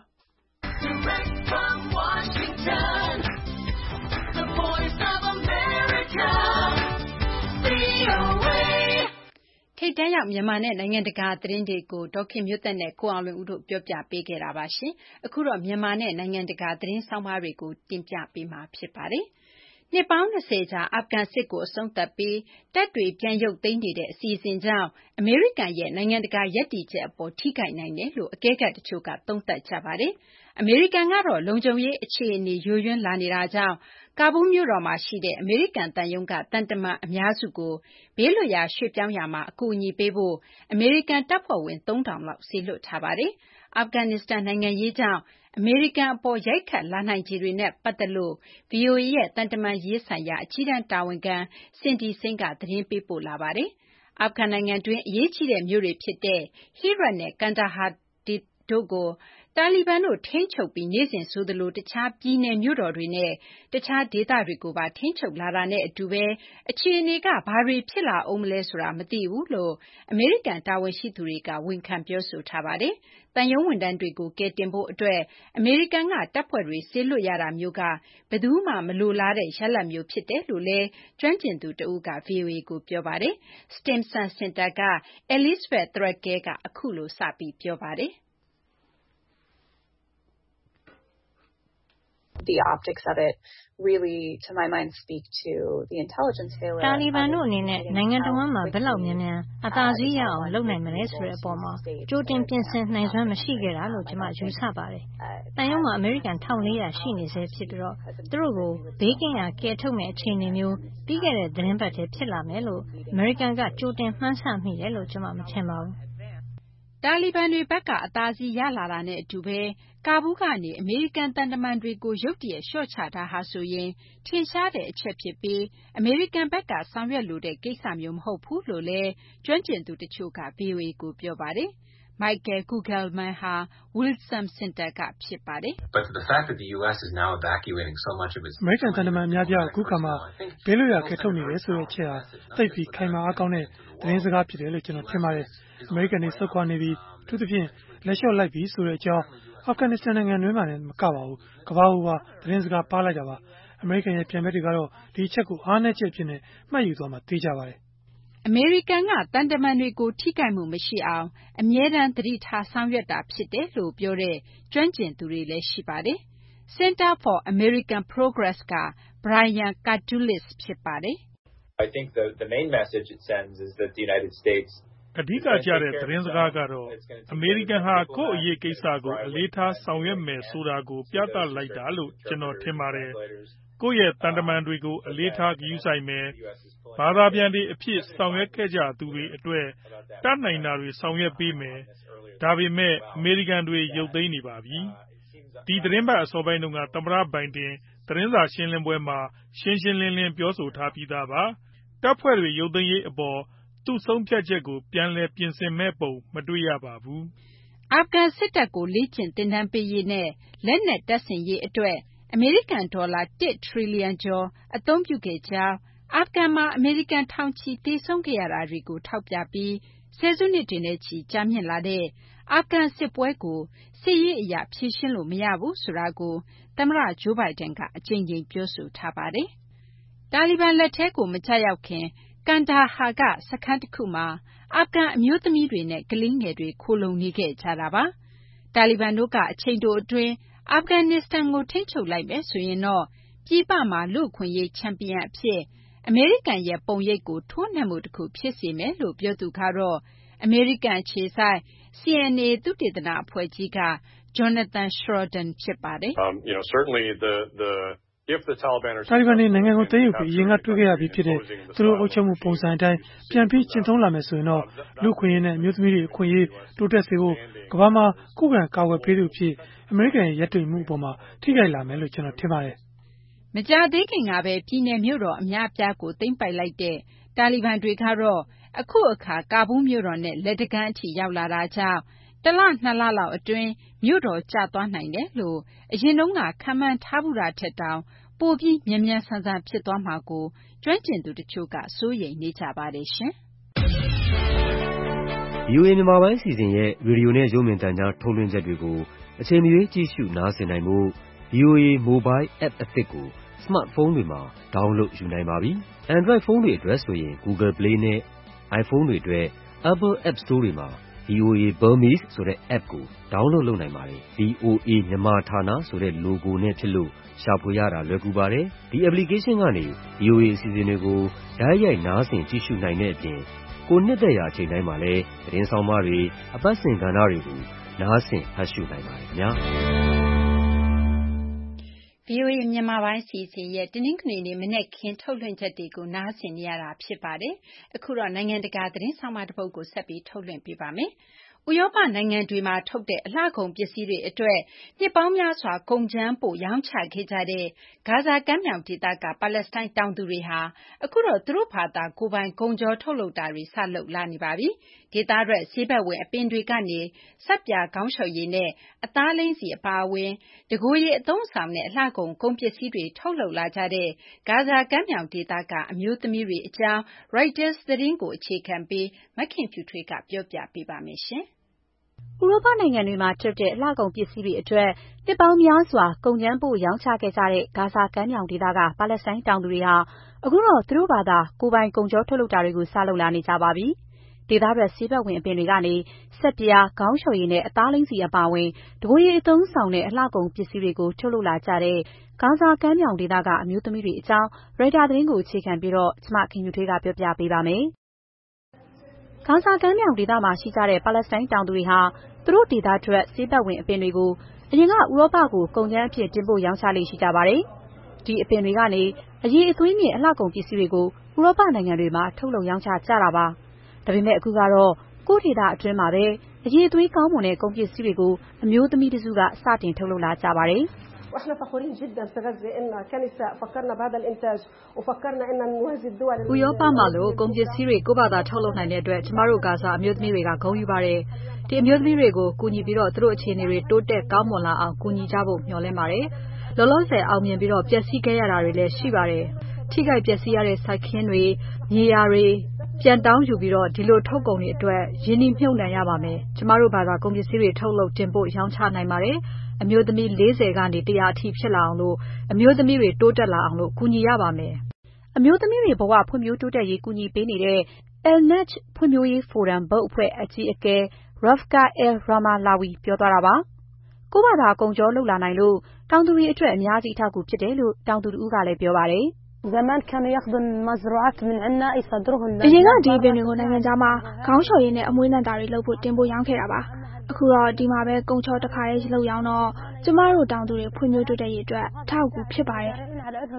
ထိပ်တန်းရောက်မြန်မာနဲ့နိုင်ငံတကာသတင်းတွေကိုဒေါက်ခင်မျိုးသက်နဲ့ကိုအောင်လွင်ဦးတို့ပြောပြပေးခဲ့တာပါရှင်။အခုတော့မြန်မာနဲ့နိုင်ငံတကာသတင်းဆောင်းပါးတွေကိုတင်ပြပေးမှာဖြစ်ပါတယ်။နှစ်ပေါင်း20ကြာအာဖဂန်စစ်ကိုအဆုံးသတ်ပြီးတပ်တွေပြန်ရုပ်သိမ်းနေတဲ့အစီအစဉ်ကြောင့်အမေရိကန်ရဲ့နိုင်ငံတကာယက်တီချက်အပေါ်ထိခိုက်နိုင်တယ်လို့အကဲခတ်တချို့ကသုံးသပ်ကြပါတယ်။အမေရိကန်ကတော့လုံခြုံရေးအခြေအနေယိုယွင်းလာနေတာကြောင့်ကာဘူးမြို့တော်မှာရှိတဲ့အမေရိကန်သံရုံးကတန်တမန်အများစုကိုဘေးလွတ်ရာရွှေ့ပြောင်းရာမှာအကူအညီပေးဖို့အမေရိကန်တပ်ဖွဲ့ဝင် 3,000 လောက်စေလွှတ်ထားပါတယ်။အာဖဂန်နစ္စတန်နိုင်ငံရေးကြောင့်အမေရိကန်အပေါ်ရိုက်ခတ်လာနိုင်ခြေတွေနဲ့ပတ်သက်လို့ VOA ရဲ့သံတမန်ရေးဆိုင်ရာအကြီးတန်းတာဝန်ခံ Cindy Saine ကသတင်းပေးပို့လာပါတယ်။အာဖဂန်နိုင်ငံတွင်းအရေးကြီးတဲ့မြို့တွေဖြစ်တဲ့ Herat နဲ့ Kandahar တို့ကိုတာလီဘန်တို့ထိန်းချုပ်ပြီးနေ့စဉ်ဆိုသလိုတခြားပြည်နယ်မြို့တော်တွေနဲ့တခြားဒေသတွေကိုပါထိန်းချုပ်လာတာနဲ့အတူပဲအခြေအနေကဘာတွေဖြစ်လာဦးမလဲဆိုတာမသိဘူးလို့အမေရိကန်တာဝန်ရှိသူတွေကဝန်ခံပြောဆိုထားပါတယ်။တန်ယုံဝန်ထမ်းတွေကိုကယ်တင်ဖို့အတွက်အမေရိကန်ကတပ်ဖွဲ့တွေဆေးလွတ်ရတာမျိုးကဘယ်သူမှမလိုလားတဲ့ရလဒ်မျိုးဖြစ်တယ်လို့လည်းကျွမ်းကျင်သူတဦးက VOA ကိုပြောပါတယ်။ Stimson Center က Elizabeth Threlkeld ကအခုလိုစပြီးပြောပါတယ်။ The optics of it really to my mind speak to the intelligence failure တာလီဘန်တို့အနေနဲ့နိုင်ငံတော်မှာဘယ်လောက်များများအသာစီးရအောင်လုပ်နိုင်မလဲဆိုတဲ့အပေါ်မှာကြိုတင်ပြင်ဆင်နိုင်စွမ်းမရှိခဲ့တာလို့ကျွန်မယူဆပါတယ်။တန်ရုံးမှာအမေရိကန်1400ရှိနေစေဖြစ်ပြီးတော့သူတို့ကိုဘေးကင်းရာကယ်ထုတ်မဲ့အခြေအနေမျိုးပြီးခဲ့တဲ့သတင်းပတ်ထဲဖြစ်လာမယ်လို့အမေရိကန်ကကြိုတင်မှန်းဆမိတယ်လို့ကျွန်မမထင်ပါဘူး။တာလီဘန်တွေဘက်ကအသာစီးရလာတာနဲ့အတူပဲကာဘူးကနေအမေရိကန်တန်တမန်တွေကိုရုတ်တရက်လျှော့ချတာဟာဆိုရင်ထင်ရှားတဲ့အချက်ဖြစ်ပြီးအမေရိကန်ဘက်ကဆောင်ရွက်လိုတဲ့ကိစ္စမျိုးမဟုတ်ဘူးလို့လည်းကျွမ်းကျင်သူတချို့က VOA ကိုပြောပါတယ်။ Michael Kugelman ဟာ Wilson Center ကဖြစ်ပါတယ်။ “အမေရိကန်သံတမန်အများအပြားအခုခါမှာဘေးလွတ်ရာကယ်ထုတ်နေတယ်ဆိုတဲ့အချက်ဟာသိပ်ပြီးခိုင်မာအားကောင်းတဲ့သတင်းစကားဖြစ်တယ်လို့ကျွန်တော်ထင်ပါတယ်။အမေရိကန်တွေဆုတ်ခွာနေပြီအထူးသဖြင့်လက်လျှော့လိုက်ပြီဆိုတဲ့အကြောင်းအာဖဂန်နစ္စတန်နိုင်ငံတွင်းမှာလည်းမကပါဘူးကမ္ဘာကိုပါသတင်းစကားပါးလိုက်တာပါ။အမေရိကန်ရဲ့ပြိုင်ဘက်တွေကတော့ဒီအချက်ကိုအားနည်းချက်အဖြစ်နဲ့မှတ်ယူသွားမှာသိကြပါတယ်။အမေရိကန်ကတန်တမန်တွေကိုထိခိုက်မှုမရှိအောင်အမြဲတမ်းသတိထားဆောင်ရွက်တာဖြစ်တယ်လို့ပြောတဲ့ကျွမ်းကျင်သူတွေလည်းရှိပါတယ်။ Center for American Progress က Brian Katulis ဖြစ်ပါတယ်။ “အဓိကကျတဲ့သတင်းစကားကတော့အမေရိကန်ဟာကိုယ့်အရေးကိစ္စကိုအလေးထားဆောင်ရွက်မယ်ဆိုတာကိုပြသလိုက်တာလို့ကျွန်တော်ထင်ပါတယ်။ကိုယ့်ရဲ့တန်တမန်တွေကိုအလေးထားဂရုစိုက်မယ်။ဘာသာပြန်တွေအဖြစ်ဆောင်ရွက်ခဲ့ကြသူတွေအတွက်တတ်နိုင်တာတွေဆောင်ရွက်ပေးမယ်။ဒါပေမဲ့အမေရိကန်တွေရုပ်သိမ်းနေပါပြီ။ဒီသတင်းပတ်အစောပိုင်းတုန်းကသမ္မတဘိုင်ဒန်သတင်းစာရှင်းလင်းပွဲမှာရှင်းရှင်းလင်းလင်းပြောဆိုထားပြီးသားပါ။တပ်ဖွဲ့တွေရုပ်သိမ်းရေးအပေါ်သူ့ဆုံးဖြတ်ချက်ကိုပြန်လည်ပြင်ဆင်မဲ့ပုံမတွေ့ရပါဘူး။ ”အာဖဂန်စစ်တပ်ကိုလေ့ကျင့်သင်တန်းပေးရေးနဲ့လက်နက်တပ်ဆင်ရေးအတွက်အမေရိကန်ဒေါ်လာ1 ထရီလီယံကျော်အသုံးပြုခဲ့ကြောင်းအာဖဂန်မှာအမေရိကန်ထောင်ချီသေဆုံးခဲ့ရတာတွေကိုထောက်ပြပြီးဆယ်စုနှစ်တွေနဲ့ချီကြာမြင့်လာတဲ့အာဖဂန်စစ်ပွဲကိုစစ်ရေးအရဖြေရှင်းလို့မရဘူးဆိုတာကိုသမ္မတ Joe Biden ကအကြိမ်ကြိမ်ပြောဆိုထားပါတယ်။တာလီဘန်လက်ထဲကိုမကျရောက်ခင်ကန်ဒါဟာကစခန်းတခုမှာအာဖဂန်အမျိုးသမီးတွေနဲ့ကလေးငယ်တွေခိုလှုံနေခဲ့ကြတာပါ။တာလီဘန်တို့ကအချိန်တိုအတွင်းအာဖဂန်နစ္စတန်ကိုထိန်းချုပ်လိုက်မယ်ဆိုရင်တော့ပြည်ပမှာလူ့အခွင့်အရေးချန်ပီယံအဖြစ်အမေရိကန်ရဲ့ပုံရိပ်ကိုထိုးနှက်မှုတခုဖြစ်စေမယ်လို့ပြောသူကတော့အမေရိကန်အခြေစိုက် CNA သုတေသနအဖွဲ့ကြီးက Jonathan Schroden ဖြစ်ပါတယ်။ “တာလီဘန်တွေနိုင်ငံကိုသိမ်းယူပြီးအရင်ကတွေ့ခဲ့ရပြီးဖြစ်တဲ့သူတို့အုပ်ချုပ်မှုပုံစံအတိုင်းပြန်ပြီးကျင့်သုံးလာမယ်ဆိုရင်တော့လူ့အခွင့်အရေးနဲ့အမျိုးသမီးတွေအခွင့်အရေးတိုးတက်စေဖို့ကမ္ဘာမှာခုခံကာကွယ်ပေးသူအဖြစ်အမေရိကန်ရဲ့ရပ်တည်မှုအပေါ်မှာထိခိုက်လာမယ်လို့ကျွန်တော်ထင်ပါတယ်။ ”မကြာသေးခင်ကပဲပြည်နယ်မြို့တော်အများအပြားကိုသိမ်းပိုက်လိုက်တဲ့တာလီဘန်တွေကတော့အခုအခါကာဘူးမြို့တော်နဲ့လက်တကမ်းအထိရောက်လာတာကြောင့်1 လ 2 လလောက်အတွင်းမြို့တော်ကျသွားနိုင်တယ်လို့အရင်တုန်းကခန့်မှန်းထားဘူးတာထက်တောင်ပိုပြီးမြန်မြန်ဆန်ဆန်ဖြစ်သွားမှာကိုကျွမ်းကျင်သူတချို့ကစိုးရိမ်နေကြပါတယ်။ VOA မြန်မာပိုင်းအစီအစဉ်ရဲ့ရေဒီယိုနဲ့ရုပ်မြင်သံကြားထုတ်လွှင့်ချက်တွေကိုအချိန်မရွေးကြည့်ရှုနားဆင်နိုင်ဖို့ VOA Mobile App အသစ်ကိုစမတ်ဖုန်းတွေမှာ download ယူနိုင်ပါပြီ။ Android ဖုန်းတွေအတွက်ဆိုရင် Google Play နဲ့ iPhone တွေအတွက် Apple App Store တွေမှာ VOA Burmese ဆိုတဲ့ app ကို download လုပ်နိုင်ပါတယ်။ VOA မြန်မာဌာနဆိုတဲ့ logo နဲ့ဖြစ်လို့ရှာဖွေရတာလွယ်ကူပါတယ်။ ဒီ application ကနေ VOA အစီအစဉ်တွေကိုတိုက်ရိုက်နားဆင်ကြည့်ရှုနိုင်တဲ့အပြင်ကိုယ်နှစ်သက်ရာအချိန်တိုင်းမှာလည်းသတင်းဆောင်မတွေအပတ်စဉ်ကဏ္ဍတွေကိုနားဆင်ဖတ်ရှုနိုင်ပါတယ်ခင်ဗျာ။ VOA မြန်မာပိုင်းအစီအစဉ်ရဲ့တနင်္ဂနွေနေ့မနက်ခင်းထုတ်လွှင့်ချက်တွေကိုနားဆင်နေရတာဖြစ်ပါတယ်။အခုတော့နိုင်ငံတကာသတင်းဆောင်မတပုဒ်ကိုဆက်ပြီးထုတ်လွှင့်ပေးပါမယ်။ဥရောပနိုင်ငံတွေမှာထုတ်တဲ့အလှကုန်ပစ္စည်းတွေအတွက်နှစ်ပေါင်းများစွာကုန်ကြမ်းပို့ရောင်းချခဲ့ကြတဲ့ဂါဇာကမ်းမြောင်ဒေသကပါလက်စတိုင်းတောင်သူတွေဟာအခုတော့သူတို့ဘာသာကိုယ်ပိုင်ကုန်ချောထုတ်လုပ်တာတွေစလုပ်လာနေပါပြီ။ဒေသထွက်ဈေးဘက်ဝင်အပင်တွေကနေဆပ်ပြာခေါင်းလျှော်ရည်နဲ့အသားလိမ်းစီအပါအဝင်တကိုယ်ရည်အသုံးအဆောင်နဲ့အလှကုန်ပစ္စည်းတွေထုတ်လုပ်လာကြတဲ့ဂါဇာကမ်းမြောင်ဒေသကအမျိုးသမီးတွေအကြောင်း Reuters သတင်းကိုအခြေခံပြီးမခင်ဖြူထွေးကပြောပြပေးပါမယ်။ဥရောပနိုင်ငံတွေမှာထုတ်တဲ့အလှကုန်ပစ္စည်းတွေအတွက်နှစ်ပေါင်းများစွာကုန်ကြမ်းပို့ရောင်းချခဲ့ကြတဲ့ဂါဇာကမ်းမြောင်ဒေသကပါလက်စတိုင်းတောင်သူတွေဟာအခုတော့သူတို့ဘာသာကိုယ်ပိုင်ကုန်ချောထုတ်လုပ်တာတွေကိုစလုပ်လာနေကြပါပြီ။ဒေသထွက်ဈေးဘက်ဝင်အပင်တွေကနေဆပ်ပြာခေါင်းလျှော်ရည်နဲ့အသားလိမ်းစီအပါအဝင်တကိုယ်ရည်အသုံးအဆောင်နဲ့အလှကုန်ပစ္စည်းတွေကိုထုတ်လုပ်လာကြတဲ့ဂါဇာကမ်းမြောင်ဒေသကအမျိုးသမီးတွေအကြောင်း Reuters သတင်းကိုအခြေခံပြီးမခင်ဖြူထွေးကပြောပြပေးပါမယ်။ဂါဇာကမ်းမြောင်ဒေသမှာရှိကြတဲ့ပါလက်စတိုင်းတောင်သူတွေဟာသူတို့ဒေသထွက်ဈေးဘက်ဝင်အပင်တွေကိုအရင်ကဥရောပကိုကုန်ကြမ်းအဖြစ်တင်ပို့ရောင်းချလေ့ရှိကြပါတယ်။ဒီအပင်တွေကနေအရည်အသွေးမြင့်အလှကုန်ပစ္စည်းတွေကိုဥရောပနိုင်ငံတွေမှာထုတ်လုပ်ရောင်းချကြတာပါ။ဒါပေမဲ့အခုကတော့ကိုယ့်ဒေသအတွင်းမှာပဲအအရည်အသွေးကောင်းမွန်တဲ့ကုန်ပစ္စည်းတွေကိုအမျိုးသမီးတစုကစတင်ထုတ်လုပ်လာကြပါတယ်။ واحنا فخورين جدا في غزه ان كنيسه فكرنا بهذا الانتاج وفكرنا ان نوازي الدول ဥရောပမှာလို့ကုန်ပစ္စည်းတွေကိုယ့်ဘာသာထုတ်လုပ်နိုင်တဲ့အတွက်ကျမတို့ဂါဇာအမျိုးသမီးတွေကဂုဏ်ယူပါတယ်။ဒီအမျိုးသမီးတွေကိုကူညီပြီးတော့သူတို့အခြေအနေတွေတိုးတက်ကောင်းမွန်လာအောင်ကူညီကြဖို့မျှော်လင့်ပါတယ်။လောလောဆယ်အောင်မြင်ပြီးတော့ပျက်စီးခဲ့ရတာတွေလည်းရှိပါတယ်။ထိခိုက်ပျက်စီးရတဲ့စိုက်ခင်းတွေမြေယာတွေပြန်တောင်းယူပြီးတော့ဒီလိုထုတ်ကုန်တွေအတွက်ရင်းနှီးမြှုပ်နှံရပါမယ်။ကျမတို့ဘာသာကုန်ပစ္စည်းတွေထုတ်လုပ်တင်ပို့ရောင်းချနိုင်ပါတယ်။အမျိုးသမီး40ကနေ100အထိဖြစ်လာအောင်လို့အမျိုးသမီးတွေတိုးတက်လာအောင်လို့ကူညီရပါမယ်။အမျိုးသမီးတွေဘဝဖွံ့ဖြိုးတိုးတက်ရေးကူညီပေးနေတဲ့ El-Naj ဖွံ့ဖြိုးရေးဖိုရမ်ဘုတ်အဖွဲ့အကြီးအကဲ Rafka El-Ramalawi ပြောသွားတာပါ။ကိုယ့်ဘာသာကုန်ကြောလုပ်လာနိုင်လို့တောင်သူတွေအတွက်အများကြီးအထောက်အကူဖြစ်တယ်လို့တောင်သူတို့ကလည်းပြောပါတယ်။အရင်ကဒီပင်တွေကိုနိုင်ငံခြားမှာခေါင်းလျှော်ရည်နဲ့အမွှေးလန့်တာတွေလုပ်ဖို့တင်ပို့ရောင်းခဲ့တာပါ။အခုတော့ဒီမှာပဲကုန်ချောတခါတည်းလုပ်ရောင်းတော့ကျမတို့တောင်သူတွေဖွံ့ဖြိုးတိုးတက်ရေးအတွက်အထောက်အကူဖြစ်ပါတယ်။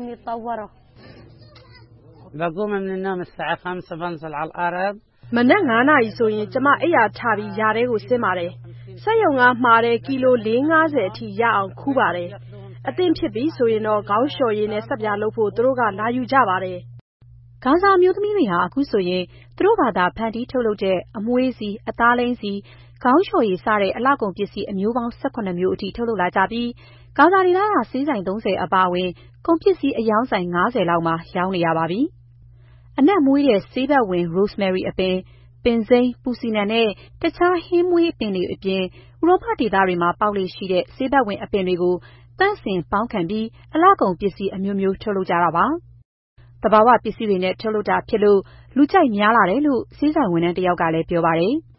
မနက်9 နာရီဆိုရင်ကျမအိယာထပြီးຢာထဲကိုဆင်းပါတယ်။စက်ရုံကမှာတဲ့ကီလို450အထိရအောင်ခူးပါတယ်။အသင့်ဖြစ်ပြီဆိုရင်တော့ခေါင်းလျှော်ရည်နဲ့ဆက်ပြားလုပ်ဖို့သူတို့ကလာယူကြပါတယ်။ဂါဇာအမျိုးသမီးတွေဟာအခုဆိုရင်သူတို့ဘာသာဖန်တီးထုတ်လုပ်တဲ့အမွှေးစီအသားလိမ်းစီခေါင်းလျှော်ရည်စတဲ့အလှကုန်ပစ္စည်းအမျိုးပေါင်း18မျိုးအထိထုတ်လုပ်လာကြပြီးဂါဇာဒေသကဆေးဆိုင်30အပါအဝင်ကုန်ပစ္စည်းအယောင်းဆိုင်90လောက်မှာရောင်းနေရပါပြီ။အနက်မွေးတဲ့ဆေးဘက်ဝင် rosemary အပင်ပင်စိမ်းပူစီနံနဲ့တခြားဟင်းမွေးအပင်တွေအပြင်ဥရောပဒေသတွေမှာပေါက်လေရှိတဲ့ဆေးဘက်ဝင်အပင်တွေကိုတန့်စင်ပေါင်းခံပြီးအလှကုန်ပစ္စည်းအမျိုးမျိုးထုတ်လုပ်ကြတာပါ။သဘာဝပစ္စည်းတွေနဲ့ထုတ်လုပ်တာဖြစ်လို့လူကြိုက်များလာတယ်လို့ဆေးဆိုင်ဝန်ထမ်းတစ်ယောက်ကလည်းပြောပါတယ်။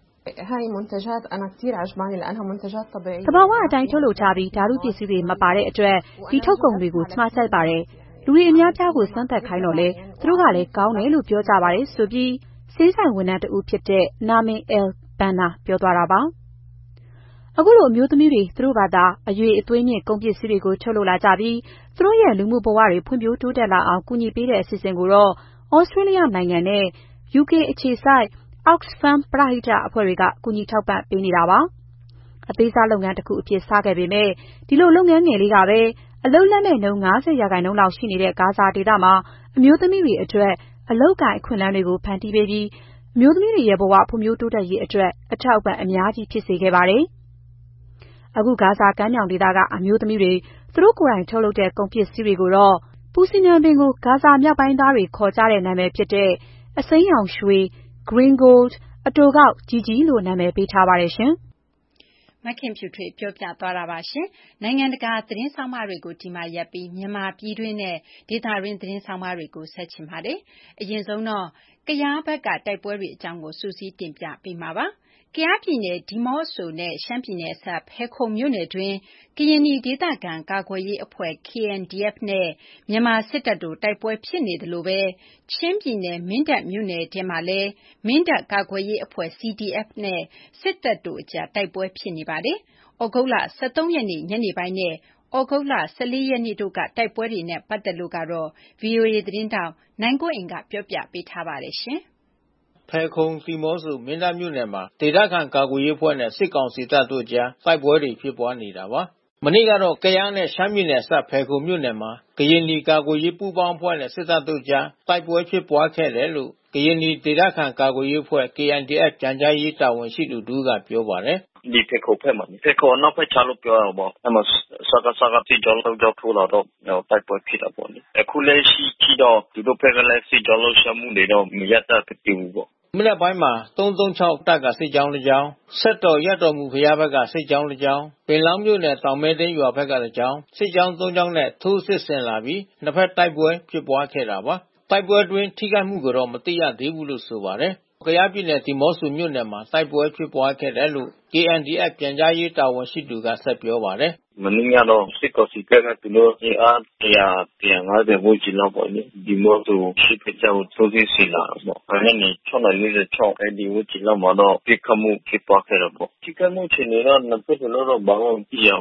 သဘာဝအတိုင်းထုတ်လုပ်ကြပြီးဓာတုပစ္စည်းတွေမပါတဲ့အတွက်ဒီထုတ်ကုန်တွေကိုကျမကြိုက်ပါတယ်။လူတွေအများပြားကိုစမ်းသပ်ခိုင်းတော့လေသူတို့ကလည်းကောင်းတယ်လို့ပြောကြပါတယ်ဆိုပြီးဆေးဆိုင်ဝန်ထမ်းတဦးဖြစ်တဲ့ Namin El-Banna ပြောသွားတာပါ။အခုလိုအမျိုးသမီးတွေသူတို့ဘာသာအရွေအသွေးမြင့်ကုန်ပစ္စည်းတွေကိုထုတ်လုပ်လာကြပြီးသူတို့ရဲ့လူမှုဘဝတွေဖွံ့ဖြိုးတိုးတက်လာအောင်ကူညီပေးတဲ့အစီအစဉ်ကိုတော့ဩစတြေးလျနိုင်ငံနဲ့ UK အခြေစိုက် Oxfam ပရဟိတအဖွဲ့တွေကကူညီထောက်ပံ့ပေးနေတာပါ။အသေးစားလုပ်ငန်းတစ်ခုအဖြစ်စခဲ့ပေမဲ့ဒီလိုလုပ်ငန်းငယ်လေးကပဲအလုပ်လက်မဲ့နှုန်း90%လောက်ရှိနေတဲ့ဂါဇာဒေသမှာအမျိုးသမီးတွေအတွက်အလုပ်ကိုင်အခွင့်အလမ်းတွေကိုဖန်တီးပေးပြီးအမျိုးသမီးတွေရဲ့ဘဝဖွံ့ဖြိုးတိုးတက်ရေးအတွက်အထောက်အပံ့အများကြီးဖြစ်စေခဲ့ပါတယ်။အခုဂါဇာကမ်းမြောင်ဒေသကအမျိုးသမီးတွေသူတို့ကိုယ်တိုင်ထုတ်လုပ်တဲ့ကုန်ပစ္စည်းတွေကိုတော့ပူစီနံပင်ကိုဂါဇာမြောက်ပိုင်းသားတွေခေါ်ကြတဲ့နာမည်ဖြစ်တဲ့အစိမ်းရောင်ရွှေ Green Gold အတိုကောက်ကြီးကြီးလို့နာမည်ပေးထားပါတယ်ရှင်။မခင်ဖြူထွေးပြောပြသွားတာပါရှင်။နိုင်ငံတကာသတင်းဆောင်မတွေကိုဒီမှာရပ်ပြီးမြန်မာပြည်တွင်းနဲ့ဒေသတွင်းသတင်းဆောင်မတွေကိုဆက်ချင်ပါတယ်။အရင်ဆုံးတော့ကယားဘက်ကတိုက်ပွဲတွေအကြောင်းကိုစူးစီးတင်ပြပေးမှာပါ။ကယားပြည်နယ်ဒီမော့ဆိုနဲ့ရှမ်းပြည်နယ်အစပ်ဖယ်ခုံမြို့နယ်တွင်းကရင်နီဒေသခံကာကွယ်ရေးအဖွဲ့ KNDF နဲ့မြန်မာစစ်တပ်တို့တိုက်ပွဲဖြစ်နေသလိုပဲချင်းပြည်နယ်မင်းတပ်မြို့နယ်ထဲမှာလည်းမင်းတပ်ကာကွယ်ရေးအဖွဲ့ CDF နဲ့စစ်တပ်တို့အကြားတိုက်ပွဲဖြစ်နေပါတယ်။ဩဂုတ်လ13ရက်နေ့ညနေပိုင်းနဲ့ဩဂုတ်လ14ရက်နေ့တို့ကတိုက်ပွဲတွေနဲ့ပတ်သက်လို့ကတော့ VOA သတင်းထောက်နိုင်ကွန်းအိန်ကပြောပြပေးထားပါတယ်ရှင်။ဖယ်ခုံဒီမော့ဆိုမင်းတပ်မြို့နယ်မှာဒေသခံကာကွယ်ရေးအဖွဲ့နဲ့စစ်ကောင်စီတပ်တို့ကြားတိုက်ပွဲတွေဖြစ်ပွားနေတာပါ။မနေ့ကတော့ကယားနဲ့ရှမ်းပြည်နယ်အစပ်ဖယ်ခုံမြို့နယ်မှာကရင်နီကာကွယ်ရေးပူးပေါင်းအဖွဲ့နဲ့စစ်တပ်တို့ကြားတိုက်ပွဲဖြစ်ပွားခဲ့တယ်လို့ကရင်နီဒေသခံကာကွယ်ရေးအဖွဲ့ KNDF ပြန်ကြားရေးတာဝန်ရှိသူတို့ကပြောပါတယ်။ဒီဖက်ခုံဖက်မှာဖက်ခုံနောက်ဖက်ချလို့ပြောရမှာ။အဲ့မှာစကားတိကျော်လောက်ကြောက်ထိုးလာတော့တိုက်ပွဲဖြစ်တာပေါ့လေ။အခုလည်းရှိတော့ဒီတို့ဖက်ကလည်းစစ်ကြောလို့ရှမှုတွေတော့မရတတ်ဘူးပေါ့။မနေ့ပိုင်းမှာ336တပ်ကစစ်ကြောင်းတစ်ကြောင်းဆက်တော်ရတော်မူဖရားဘက်ကစစ်ကြောင်းတစ်ကြောင်းပင်လောင်းမြို့နယ်တောင်မဲသိန်းရွာဘက်ကတစ်ကြောင်းစစ်ကြောင်း3ကြောင်းနဲ့ထိုးစစ်ဆင်လာပြီးနှစ်ဖက်တိုက်ပွဲဖြစ်ပွားခဲ့တာပါတိုက်ပွဲတွင်ထိခိုက်မှုကတော့မသိရသေးဘူးလို့ဆိုပါတယ်ကယားပြည်နယ်ဒီမော့ဆိုမြို့နယ်မှာတိုက်ပွဲဖြစ်ပွားခဲ့တယ်လို့ KNDF ပြန်ကြားရေးတာဝန်ရှိသူကဆက်ပြောပါတယ်မနေ့ကတော့စစ်ကောင်စီကသူတို့အား150ဝန်းကျင်လောက်ပေါ့လေဒီမော့ဆိုရှိဖက်ကြောင်းထိုးစစ်ဆင်လာတော့ပေါ့အဲ့ဒီ6:46အဲ့ဒီဝန်းကျင်လောက်မှာတော့ပြစ်ခတ်မှုဖြစ်ပွားခဲ့တော့ပေါ့ပြစ်ခတ်မှုချိန်တော့နှစ်ဖက်လုံးတော့ဘာမှမပြရဘူး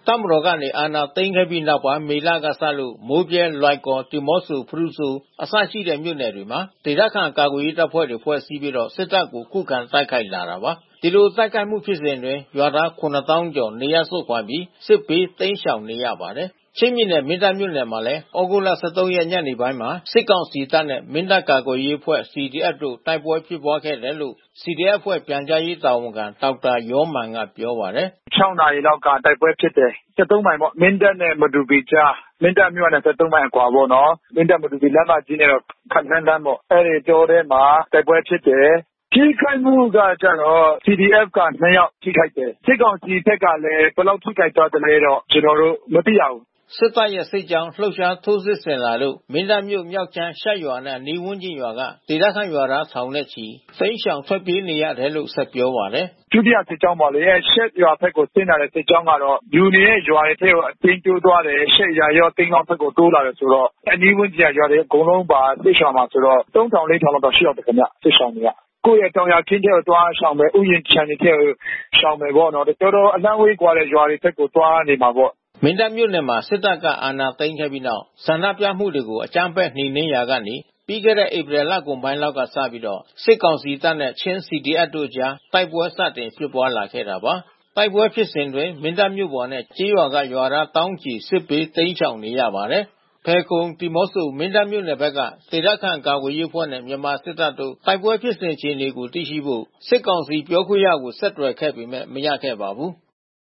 တပ်မတော်ကနေအာဏာသိမ်းခဲ့ပြီးနောက်ပိုင်းမေလကစလို့မိုးပြဲလွိုက်ကော်တီမော့ဆိုဖရူဆိုအစရှိတဲ့မြို့နယ်တွေမှာဒေသခံကာကွယ်ရေးတပ်ဖွဲ့တွေဖွဲ့စည်းပြီးတော့စစ်တပ်ကိုခုခံတိုက်ခိုက်လာတာပါဒီလိုတိုက်ခိုက်မှုဖြစ်စဉ်တွင်ရွာသား 9000 ကျော်နေရစွန့်ခွာပြီးစစ်ဘေးတိမ်းရှောင်နေရပါတယ်ချင်းပြည်နယ်မင်းတပ်မြို့နယ်မှာလည်းဩဂုတ်လ 23 ရက်ညနေပိုင်းမှာစစ်ကောင်စီတပ်နဲ့မင်းတပ်ကာကွယ်ရေးအဖွဲ့ CDF တို့တိုက်ပွဲဖြစ်ပွားခဲ့တယ်လို့ CDF အဖွဲ့ပြန်ကြားရေးတာဝန်ခံဒေါက်တာယောမန်ကပြောပါတယ် 6 နာရီလောက်ကတိုက်ပွဲဖြစ်တယ်73မိုင်ပေါ့မင်းတပ်နဲ့မတူပီကြားမင်းတပ်မြို့နဲ့73မိုင်အကွာပေါ့နော်မင်းတပ်မတူပီလမ်းမကြီးနဲ့တော့ခက်နှန်းတန်းပေါ့အဲ့ဒီကြောထဲမှာတိုက်ပွဲဖြစ်တယ်ထိခိုက်မှုကကျတော့ CDF က2ယောက်ထိခိုက်တယ်စစ်ကောင်စီဘက်ကလည်းဘယ်လောက်ထိခိုက်သွားတယ်လဲတော့ကျွန်တော်တို့မသိရဘူးစစ်တပ်ရဲ့စစ်ကြောင်းလှုပ်ရှားထိုးစစ်ဆင်လာလို့မင်းတပ်မြို့မြောက်ချမ်းရှက်ရွာနဲ့နီးဝန်းကျင်ရွာကဒေသခံရွာသားထောင်နဲ့ချီစိမ်းရှောင်ထွက်ပြေးနေရတယ်လို့ဆက်ပြောပါတယ်ဒုတိယစစ်ကြောင်းပါလေရှက်ရွာဘက်ကိုဆင်းလာတဲ့စစ်ကြောင်းကတော့ယူနေတဲ့ရွာတွေထဲကိုအတင်းတိုးသွားတယ်ရှက်ရွာရောတင်းကောင်းဘက်ကိုတိုးလာတယ်ဆိုတော့အနီးဝန်းကျင်ရွာတွေအကုန်လုံးပါစစ်ရှောင်မှာဆိုတော့ 3000 4000လောက်တော့ရှိရောက်တယ်ခင်ဗျစစ်ရှောင်တွေကကိုယ့်ရဲ့တောင်ရခင်းတဲ့ကိုသွားရှောင်မယ်ဥယျာဉ်ခြံတွေထဲကိုရှောင်မယ်ပေါ့နော်တော်တော်အလန့်ဝေးกว่าတဲ့ရွာတွေဘက်ကိုသွားနေမှာပေါ့မင်းတပ်မြို့နယ်မှာစစ်တပ်ကအာဏာသိမ်းခဲ့ပြီးနောက်ဆန္ဒပြမှုတွေကိုအကြမ်းဖက်နှိမ်နင်းရာကနေပြီးခဲ့တဲ့ဧပြီလကုန်ပိုင်းလောက်ကစပြီးတော့စစ်ကောင်စီတပ်နဲ့ချင်း CDF တို့ကြားတိုက်ပွဲစတင်ဖြစ်ပွားလာခဲ့တာပါတိုက်ပွဲဖြစ်စဉ်တွင်မင်းတပ်မြို့ပေါ်နဲ့ကြေးရွာကရွာသားတောင်းချီစစ်ဘေးတိမ်းရှောင်နေရပါတယ်ဖဲခုံတီမော့ဆိုမင်းတပ်မြို့နယ်ဘက်ကဒေသခံကာကွယ်ရေးအဖွဲ့နဲ့မြန်မာစစ်တပ်တို့တိုက်ပွဲဖြစ်စဉ်အခြေအနေကိုသိရှိဖို့စစ်ကောင်စီပြောခွင့်ရကိုဆက်သွယ်ခဲ့ပေမဲ့မရခဲ့ပါဘူး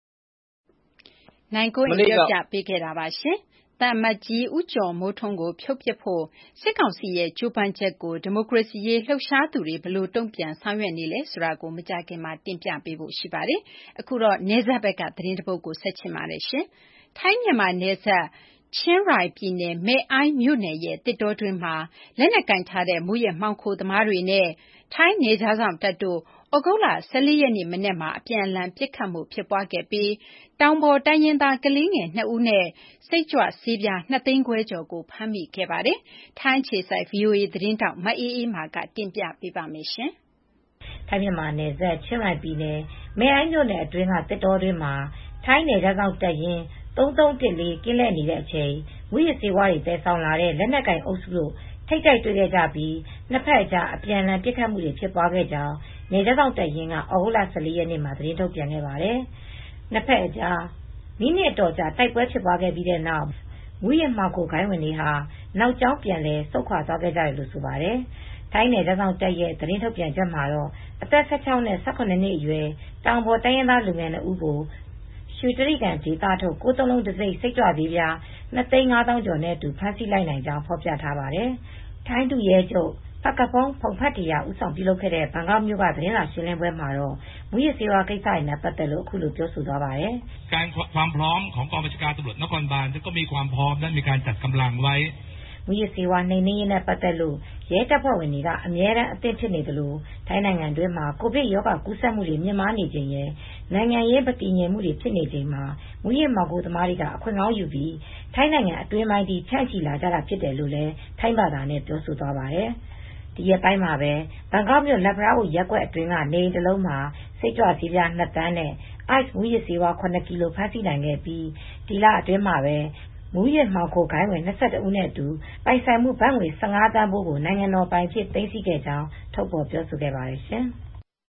နိုင်ကိုပြောပြပေးခဲ့တာပါရှင်။တမ္မကြီးဦးကျော်မိုးထွန်းကိုဖြုတ်ပစ်ဖို့စစ်ကောင်စီရဲ့ကြိုးပမ်းချက်ကိုဒီမိုကရေစီရေးလှုပ်ရှားသူတွေဘယ်လိုတုံ့ပြန်ဆောင်ရွက်နေလဲဆိုတာကိုမကြခင်မှာတင်ပြပေးဖို့ရှိပါတယ်။အခုတော့နေဆက်ဘက်ကသတင်းတပုတ်ကိုဆက်ချင်ပါတယ်ရှင်။ထိုင်းမြန်မာနေဆက်ချင်းရိုင်ပြည်နယ်မဲအိုင်းမြို့နယ်ရဲ့တစ်တောတွင်းမှာလက်နက်ကင်ထားတဲ့မူရဲမှောင်ခိုသမားတွေနဲ့ထိုင်းနေကြားဆောင်တပ်တို့ဩဂုတ်လ14ရက်နေ့မနေ့မှာအပြန်အလှန်ပစ်ခတ်မှုဖြစ်ပွားခဲ့ပြီးတောင်ပေါ်တိုင်းရင်းသားကလေးငယ်2ဦးနဲ့စိတ်ကြွဆေးပြား2သိန်းခွဲကျော်ကိုဖမ်းမိခဲ့ပါတယ်။ထိုင်းခြေဆိုင် VOA သတင်းတောက်မအေးအေးမာကတင်ပြပေးပါမယ်ရှင်။ထိုင်းမြန်မာနယ်စပ်ချင်းရိုင်ပြည်နယ်မဲအိုင်းမြို့နယ်အတွင်းကတစ်တောတွင်းမှာထိုင်းနယ်ကြားဆောင်တပ်ရင်း3314ကင်းလှည့်နေတဲ့အချိန်မူရစေဝါးတွေတဲဆောင်လာတဲ့လက်နက်ကင်အုပ်စုတို့ထိတ်တိုက်တွေ့ခဲ့ကြပြီးနှစ်ဖက်ကြားအပြန်အလှန်ပစ်ခတ်မှုတွေဖြစ်ပွားခဲ့ကြောင်းနယ်ကြားဆောင်တပ်ရင်းကဩဂုတ်လ14ရက်နေ့မှာသတင်းထုတ်ပြန်ခဲ့ပါတယ်။နှစ်ဖက်ကြားမိနစ်တော်ကြာတိုက်ပွဲဖြစ်ပွားခဲ့ပြီးတဲ့နောက်မူရမှောင်ခိုခိုင်းဝင်တွေဟာနောက်ကျောင်းပြန်လဲဆုတ်ခွာသွားခဲ့ကြတယ်လို့ဆိုပါတယ်။ထိုင်းနယ်ကြားဆောင်တပ်ရဲ့သတင်းထုတ်ပြန်ချက်မှာတော့အသက်16နဲ့18နှစ်အရွယ်တောင်ပေါ်တိုင်းရင်းသားလူငယ်2ဦးကိုရွှေတရိကန်ဒေသထုတ်9လုံးတစိမ့်စိတ်ကြွသေးပြား2,500,000 ကျော်နဲ့အတူဖမ်းဆီးလိုက်နိုင်ကြောင်းဖော်ပြထားပါတယ်။ထိုင်းဒုရဲချုပ်ပကဖုံးဖုန်ဖတ်တရားဦးဆောင်ပြုလုပ်ခဲ့တဲ့ဘန်ကောက်မြို့ကသတင်းစာရှင်းလင်းပွဲမှာတော့မူရစေဝါကိစ္စတွေနဲ့ပတ်သက်လို့အခုလိုပြောဆိုသွားပါတယ်။การความพร้อมของกองบัญชาการตำรวจนครบาลก็มีความพร้อมและมีการจัดกำลังไว้မူရစေဝါနှိမ်နင်းရေးနဲ့ပတ်သက်လို့ရဲတပ်ဖွဲ့ဝင်တွေကအမြဲတမ်းအသင့်ဖြစ်နေတယ်လို့ထိုင်းနိုင်ငံတွင်းမှာကိုဗစ်ရောဂါကူးစက်မှုတွေမြင့်မားနေချိန်ရဲ့နိုင်ငံရေးပဋိဉာဉ်မှုတွေဖြစ်နေချိန်မှာမူရမောင်ကိုသမားတွေကအခွင့်ကောင်းယူပြီးထိုင်းနိုင်ငံအတွင်းပိုင်းထိဖြန့်ချီလာကြတာဖြစ်တယ်လို့လည်းထိုင်းဘာသာနဲ့ပြောဆိုသွားပါတယ်။ဒီရက်ပိုင်းမှာပဲဘန်ကောက်မြို့လက်ဖရားကိုရက်ကွက်အတွင်းကနေတလုံးမှာစိတ်ကြွဆေးပြား2တန်းနဲ့ ice မူရစေဝါ9ကီလိုဖမ်းဆီးနိုင်ခဲ့ပြီးဒီလအတွင်းမှာပဲမူရမှောင်ခိုခိုင်းဝင်22ဦးနဲ့အတူပိုင်ဆိုင်မှုဘတ်ငွေ15သန်းဖိုးကိုနိုင်ငံတော်ပိုင်ဖြစ်သိမ်းဆည်းခဲ့ကြောင်းထုတ်ဖော်ပြောဆိုခဲ့ပါတယ်ရှင်။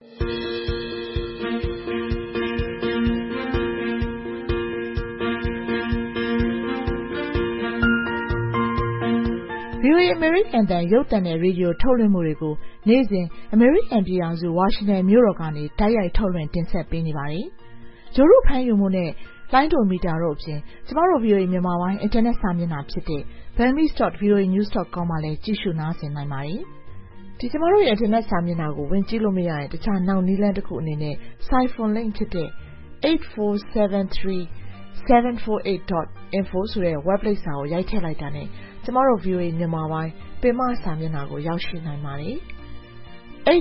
VOA American တန်ရုပ်သံနဲ့ရေဒီယိုထုတ်လွှင့်မှုတွေကိုနေ့စဉ် American ပြည်ထောင်စု Washington မြို့တော်ကနေတိုက်ရိုက်ထုတ်လွှင့်တင်ဆက်ပေးနေပါတယ်။ဂျိုရုဖမ်းယူမှုနဲ့လိုင်းဒိုမီတာတို့အပြင်ကျမတို့ VOA မြန်မာပိုင်းအင်တာနက်စာမျက်နှာဖြစ်တဲ့ burmese.voanews.com မှာလည်းကြည့်ရှုနားဆင်နိုင်ပါတယ်။ဒီကျမတို့ရဲ့အင်တာနက်စာမျက်နှာကိုဝင်ကြည့်လို့မရရင်တခြားနောက်နည်းလမ်းတစ်ခုအနေနဲ့ Siphon link ဖြစ်တဲ့ 8473-748.info ဆိုတဲ့ web လိပ်စာကိုရိုက်ထည့်လိုက်တာနဲ့ကျမတို့ VOA မြန်မာပိုင်းပင်မစာမျက်နှာကိုရောက်ရှိနိုင်ပါတယ်။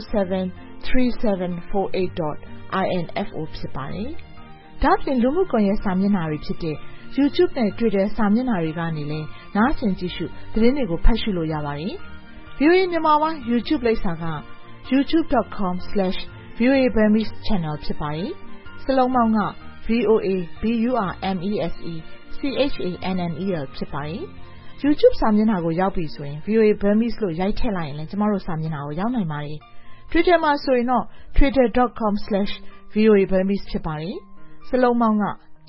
847-3748.info ဖြစ်ပါတယ်။ဒါ့အပြင်လူမှုကွန်ရက်စာမျက်နှာတွေဖြစ်တဲ့ YouTube နဲ့ Twitter စာမျက်နှာတွေကနေလည်းနားဆင်ကြည့်ရှုသတင်းတွေကိုဖတ်ရှုလို့ရပါတယ်။ VOA မြန်မာပိုင်း YouTube လိပ်စာက youtube.com/voaburmese channel ဖြစ်ပါတယ်။စလုံးပေါင်းက voaburnmesechanel ဖြစ်ပါတယ်။ YouTube စာမျက်နှာကိုရောက်ပြီဆိုရင် VOA Burmese လို့ရိုက်ထည့်လိုက်ရင်လည်းကျမတို့စာမျက်နှာကိုရောက်နိုင်ပါတယ်။ Twitter မှာဆိုရင်တော့ twitter.com/voaburmese ဖြစ်ပါတယ်။စလုံးပေါင်းက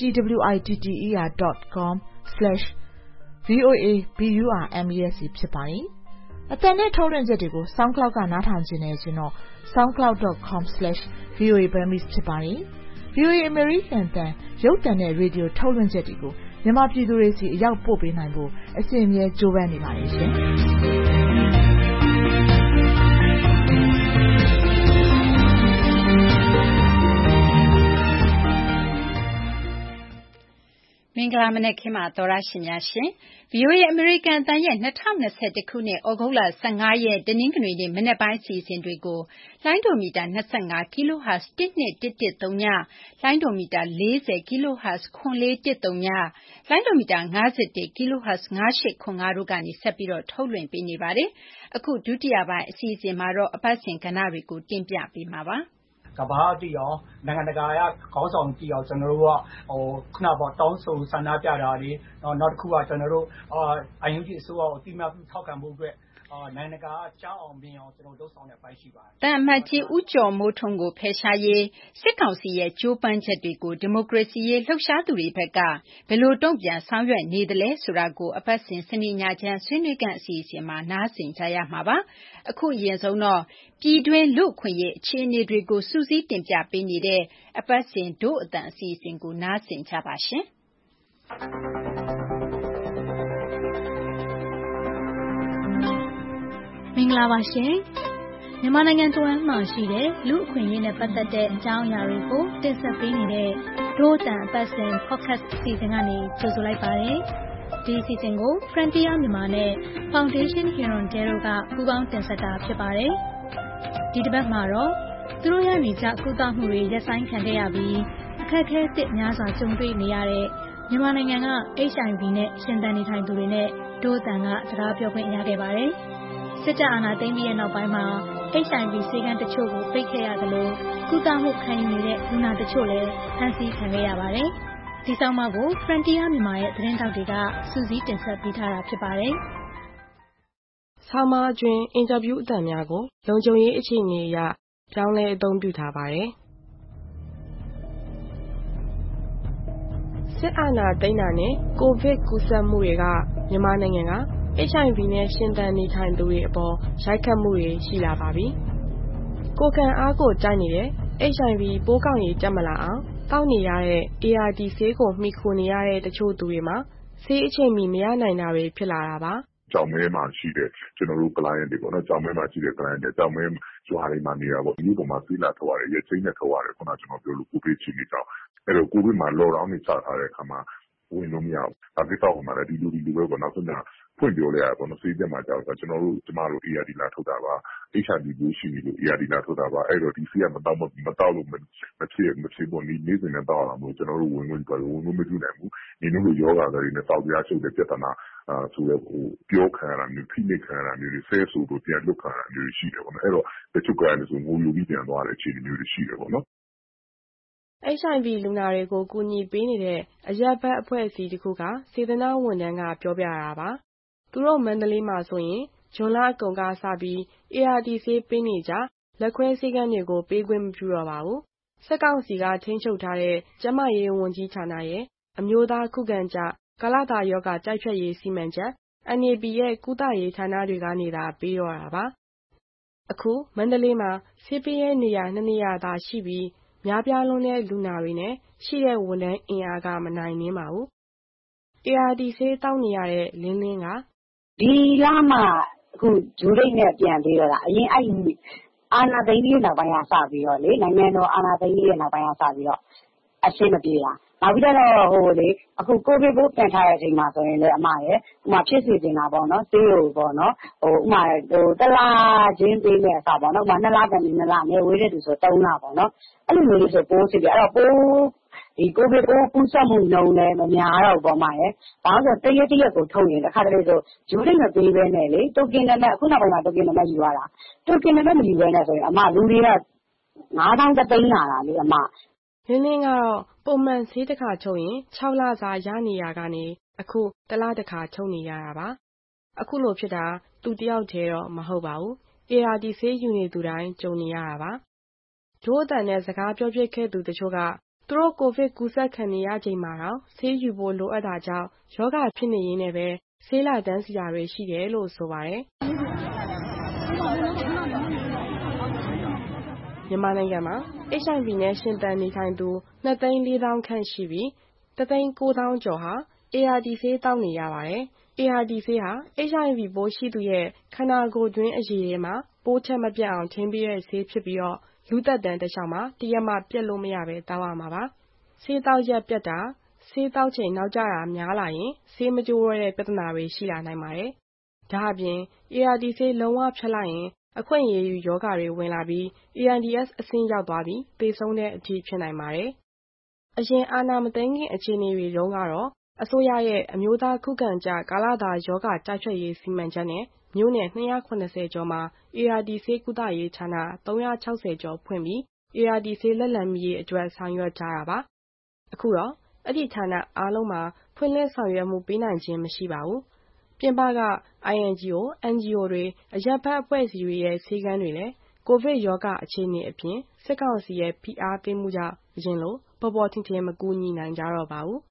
twitter.com/voaburmese ဖြစ်ပါတယ်။အသံနဲ့ထုတ်လွှင့်ချက်တွေကို SoundCloud ကနားထောင်ခြင်းနဲ့ဆိုရင်တော့ soundcloud.com/voaburmese ဖြစ်ပါတယ်။ VOA American အသံရုပ်သံနဲ့ရေဒီယိုထုတ်လွှင့်ချက်တွေကိုမြန်မာပြည်သူတွေစီအရောက်ပို့ပေးနိုင်ဖို့အစဉ်အမြဲကြိုးပမ်းနေပါတယ်ရှင်။မင်္ဂလာမနက်ခင်းပါသောရရှင်များရှင် VOA အမေရိကန်အသံရဲ့2021ခုနှစ်ဩဂုတ်လ15ရက်တနင်္ဂနွေနေ့မနက်ပိုင်းအစီအစဉ်တွေကိုလိုင်းဒိုမီတာ25 kHz 12113ညလိုင်းဒိုမီတာ40 kHz 9413ညလိုင်းဒိုမီတာ51 kHz 9805တို့ကနေဆက်ပြီးတော့ထုတ်လွှင့်ပေးနေပါတယ်အခုဒုတိယပိုင်းအစီအစဉ်မှာတော့အပတ်စဉ်ကဏ္ဍတွေကိုတင်ပြပေးမှာပါကဘာတီအောင်နိုင်ငံတကာရခေါင်းဆောင်တီအောင်ကျွန်တော်တို့ကခုနပေါ့တောင်းဆိုဆန္ဒပြတာတွေနောက်တစ်ခုကကျွန်တော်တို့IUG အစိုးရကိုအတိအမှတ်ပြုထောက်ခံဖို့အတွက်နိုင်ငံတကာကြောင်းအောင်မြင်အောင်ကျွန်တော်တို့ဆောင်တဲ့အပိုင်းရှိပါတယ်။တန်အမတ်ကြီးဦးကျော်မိုးထွန်းကိုဖယ်ရှားရေးစစ်ကောင်စီရဲ့ကြိုးပမ်းချက်တွေကိုဒီမိုကရေစီရေးလှုပ်ရှားသူတွေဘက်ကဘယ်လိုတုံ့ပြန်ဆောင်ရွက်နေသလဲဆိုတာကိုအပတ်စဉ်စနေညချမ်းဆွေးနွေးခန့်အစီအစဉ်မှာနားဆင်ကြရမှာပါ။အခုအရင်ဆုံးတော့ပြည်တွင်းလူ့အခွင့်အရေးအခြေအနေတွေကိုစူးစီးတင်ပြပေးနေတဲ့အပတ်စဉ်ဒို့အတန်အစီအစဉ်ကိုနားဆင်ကြပါရှင်။မင်္ဂလာပါရှင်မြန်မာနိုင်ငံတဝန်းမှာရှိတဲ့လူ့အခွင့်အရေးနဲ့ပတ်သက်တဲ့အကြောင်းအရာတွေကိုတင်ဆက်ပေးနေတဲ့ဒို့အတန်အပတ်စဉ် podcast အစီအစဉ်ကနေကြိုဆိုလိုက်ပါတယ်ဒီအစီအစဉ်ကို Frontier မြန်မာနဲ့ Foundation Huron Dero ကပူးပေါင်းတင်ဆက်တာဖြစ်ပါတယ်ဒီတစ်ပတ်မှာတော့သူတို့ရနေကြကုသမှုတွေရပ်ဆိုင်းခံခဲ့ရပြီးအခက်အခဲသစ်များစွာကြုံတွေ့နေရတဲ့မြန်မာနိုင်ငံက HIV နဲ့ရှင်သန်နေထိုင်သူတွေနဲ့ဒို့အတန်ကစကားပြောခွင့်ရခဲ့ပါတယ်စစ်တပ်အာဏာသိမ်းပြီးတဲ့နောက်ပိုင်းမှာ HIV ဆေးကန်းတချို့ကိုပိတ်ခဲ့ရသလိုကုသမှုခံယူနေတဲ့လူနာတချို့လည်းဖမ်းဆီးခံခဲ့ရပါတယ်။ဒီဆောင်မကို Frontier မြန်မာရဲ့သတင်းတောက်တွေကစူးစီးတင်ဆက်ပေးထားတာဖြစ်ပါတယ်။ဆောင်းပါးအတွင်းအင်တာဗျူးအသံများကိုလုံခြုံရေးအခြေအနေအရပြောင်းလဲအသုံးပြုထားပါတယ်။စစ်အာဏာသိမ်းတာနဲ့ကိုဗစ်ကူးစက်မှုတွေကမြန်မာနိုင်ငံကHIV နဲ့ရှင်သန်နေထိုင်သူတွေအပေါ်ရိုက်ခတ်မှုတွေရှိလာပါပြီ။ကိုယ်ခံအားကိုကြိုက်နေတဲ့ HIV ပိုးကောင်ရည်တက်မလာအောင်တောက်နေရတဲ့ ART ဆေးကိုမှီခိုနေရတဲ့တချို့သူတွေမှာဆေးအချိန်မီမရနိုင်တာတွေဖြစ်လာတာပါ။ကြောင်မဲမှာရှိတဲ့ကျွန်တော်တို့ client တွေပေါ့နော်ကြောင်မဲမှာရှိတဲ့ client တွေကြောင်မဲရွာတွေမှာနေတာပေါ့ဒီပုံမှာဆေးလာထုတ်ရတယ်ရချင်းနဲ့ထုတ်ရတယ်ခုနကျွန်တော်ပြောလို့ကိုဗစ်ချင်းနေတော့အဲ့တော့ကိုဗစ်မှာ lockdown တွေချထားတဲ့အခါမှာဝင်လို့မရဘူး။ဒါကိစ္စကိုမှလည်းဒီလိုပဲပေါ့နောက်ဆုံးဖွင့်ပြောလိုက်ရပေါ့နော်ဆေးချက်မှာကြောက်တာကျွန်တော်တို့ကျမတို့ ARD လာထုတ်တာပါ HIV ကိုရှိနေလို့ ARD လာထုတ်တာပါအဲ့တော့ဒီဆေးကမတောက်လို့မဖြစ်ပေါ့နေ့စဉ်နဲ့တောက်ရတာမို့ကျွန်တော်တို့ဝင်လို့မပြုနိုင်ဘူးနေလို့ယောဂါတွေနဲ့တောက်ပြားချုပ်တဲ့ပြဿနာဆိုတော့ပြောခံရတာမျိုးဖိနှိပ်ခံရတာမျိုးတွေဆဲဆိုတို့ပြန်လွတ်ခံရတာမျိုးရှိတယ်ပေါ့နော်အဲ့တော့တချို့ကလည်းဆိုငိုယိုပြီးပြန်သွားတဲ့အခြေအနေမျိုးတွေရှိတယ်ပေါ့နော် HIV လူနာတွေကိုကူညီပေးနေတဲ့အရပ်ဘက်အဖွဲ့အစည်းတစ်ခုကစေတနာဝန်ထမ်းကပြောပြတာပါသူတို့မန္တလေးမှာဆိုရင်ဇွန်လအကုန်ကစပြီး ART ဆေးပေးနေကြလက်ခွဲဆေးကန်းတွေကိုပေးခွင့်မပြုတော့ပါဘူးစက်ကောင်စီကထိန်းချုပ်ထားတဲ့ကျန်းမာရေးဝန်ကြီးဌာနရဲ့အမျိုးသားခုခံကြကာလတာရောဂါတိုက်ဖျက်ရေးစီမံချက် NAP ရဲ့ကုသရေးဌာနတွေကနေသာပေးတော့တာပါအခုမန္တလေးမှာဆေးပေးရဲ့နေရာ2နေရာသာရှိပြီးများပြားလွန်းတဲ့လူနာတွေနဲ့ရှိတဲ့ဝန်ထမ်းအင်အားကမနိုင်နှင်းပါဘူး။ ART ဆေးတောက်နေရတဲ့လင်းကဒီလမှအခုဂျူရိတ်နဲ့ပြန်ပြီးတော့အရင်အာနာသိန်းကြီးနောက်ပိုင်းကစပြီးတော့လေနိုင်ငံတော်အာနာသိန်းကြီးရဲ့နောက်ပိုင်းကစပြီးတော့အရှင်းမပြေတာနောက်ပြီးတော့လေအခုကိုဗစ်ပိုးပြန်ထားတဲ့အချိန်မှာဆိုရင်လည်းအမရဲ့ဥမာဖြစ်စီနေတာပေါ့နော်ဆေးကိုပေါ့နော်ဥမာတလားချင်းပေးမဲ့အစားပေါ့နော်ဥမာ2လတန်ပြီး2လနဲ့ဝေးတဲ့သူဆို3လပေါ့နော်အဲ့လိုမျိုးလေးဆိုပိုးစီပြအဲ့တော့ပိုးဒီကိုဗစ်ပိုးကူးစက်မှုနှုန်းလည်းမများတော့ပေါ့မရဲ့ဘာလို့ဆိုတရက်ကိုထုတ်ရင်တစ်ခါတလေဆိုဂျူရိတ်မပေးဘဲနဲ့လေတိုကင်နဲ့အခုနောက်ပိုင်းမှာတိုကင်နဲ့ယူရတာတိုကင်နဲ့မယူဘဲနဲ့ဆိုရင်အမလူတွေက9000 သိန်းလာတာလေအမလင်းကတော့ပုံမှန်ဆေးတစ်ခါချုပ်ရင်6 လစာရနေရကနေအခု1 လတစ်ခါချုပ်နေရတာပါအခုလိုဖြစ်တာသူတယောက်တည်းတော့မဟုတ်ပါဘူး ART ဆေးယူနေသူတိုင်းကြုံနေရတာပါဂျိုးအတန်နဲ့စကားပြောပြခဲ့သူတချို့ကသူတို့ကိုဗစ်ကူးစက်ခံနေရချိန်မှာတော့ဆေးယူဖို့လိုအပ်တာကြောင့်ယောဂဖြစ်နေရင်းနဲ့ပဲဆေးလာတန်းစီတာတွေရှိတယ်လို့ဆိုပါတယ်မြန်မာနိုင်ငံမှာ HIV နဲ့ရှင်သန်နေထိုင်သူ 2,400,000 ခန့်ရှိပြီး 1,900,000 ကျော်ဟာ ART ဆေးသောက်နေရပါတယ်။ ART ဆေးဟာ HIV ပိုးရှိသူရဲ့ခန္ဓာကိုယ်တွင်းအရည်ထဲမှာပိုးထက်မပြတ်အောင်ထိန်းပေးတဲ့ဆေးဖြစ်ပြီးလူသက်တမ်းတလျှောက်မှာတရက်မှပြတ်လို့မရဘဲသောက်ရမှာပါ။ဆေးသောက်ရက်ပြတ်တာ၊ဆေးသောက်ချိန်နောက်ကျတာများလာရင်ဆေးမကျိုးတော့တဲ့ပြဿနာတွေရှိလာနိုင်ပါတယ်။ဒါ့အပြင် ART ဆေးလုံးဝဖြတ်လိုက်ရင်အခွင့်အရေးယူရောဂါတွေဝင်လာပြီး AIDS အဆင့်ရောက်သွားပြီးသေဆုံးတဲ့အထိဖြစ်နိုင်ပါတယ်။အရင်အာဏာမသိမ်းခင်အခြေအနေတွေတုန်းကတော့အစိုးရရဲ့အမျိုးသားခုခံကြကာလတာရောဂါတိုက်ဖျက်ရေးစီမံချက်နဲ့မြို့နယ်270ကျော်မှာ ART ဆေးကုသရေးဌာန360ကျော်ဖွင့်ပြီး ART ဆေးလက်လှမ်းမီရေးအတွက်ဆောင်ရွက်ထားတာပါ။အခုတော့အဲ့ဒီဌာနအားလုံးမှာဖွင့်လှစ်ဆောင်ရွက်မှုပေးနိုင်ခြင်းမရှိပါဘူး။ပြင်ပက INGO, NGO တွေအရပ်ဘက်အဖွဲ့အစည်းတွေရဲ့ဆေးခန်းတွေလည်းကိုဗစ်ရောဂါအခြေအနေအပြင်စစ်ကောင်စီရဲ့ဖိအားပေးမှုကြောင့်အရင်လိုပေါ်ပေါ်ထင်ထင်မကူညီနိုင်ကြတော့ပါဘူး။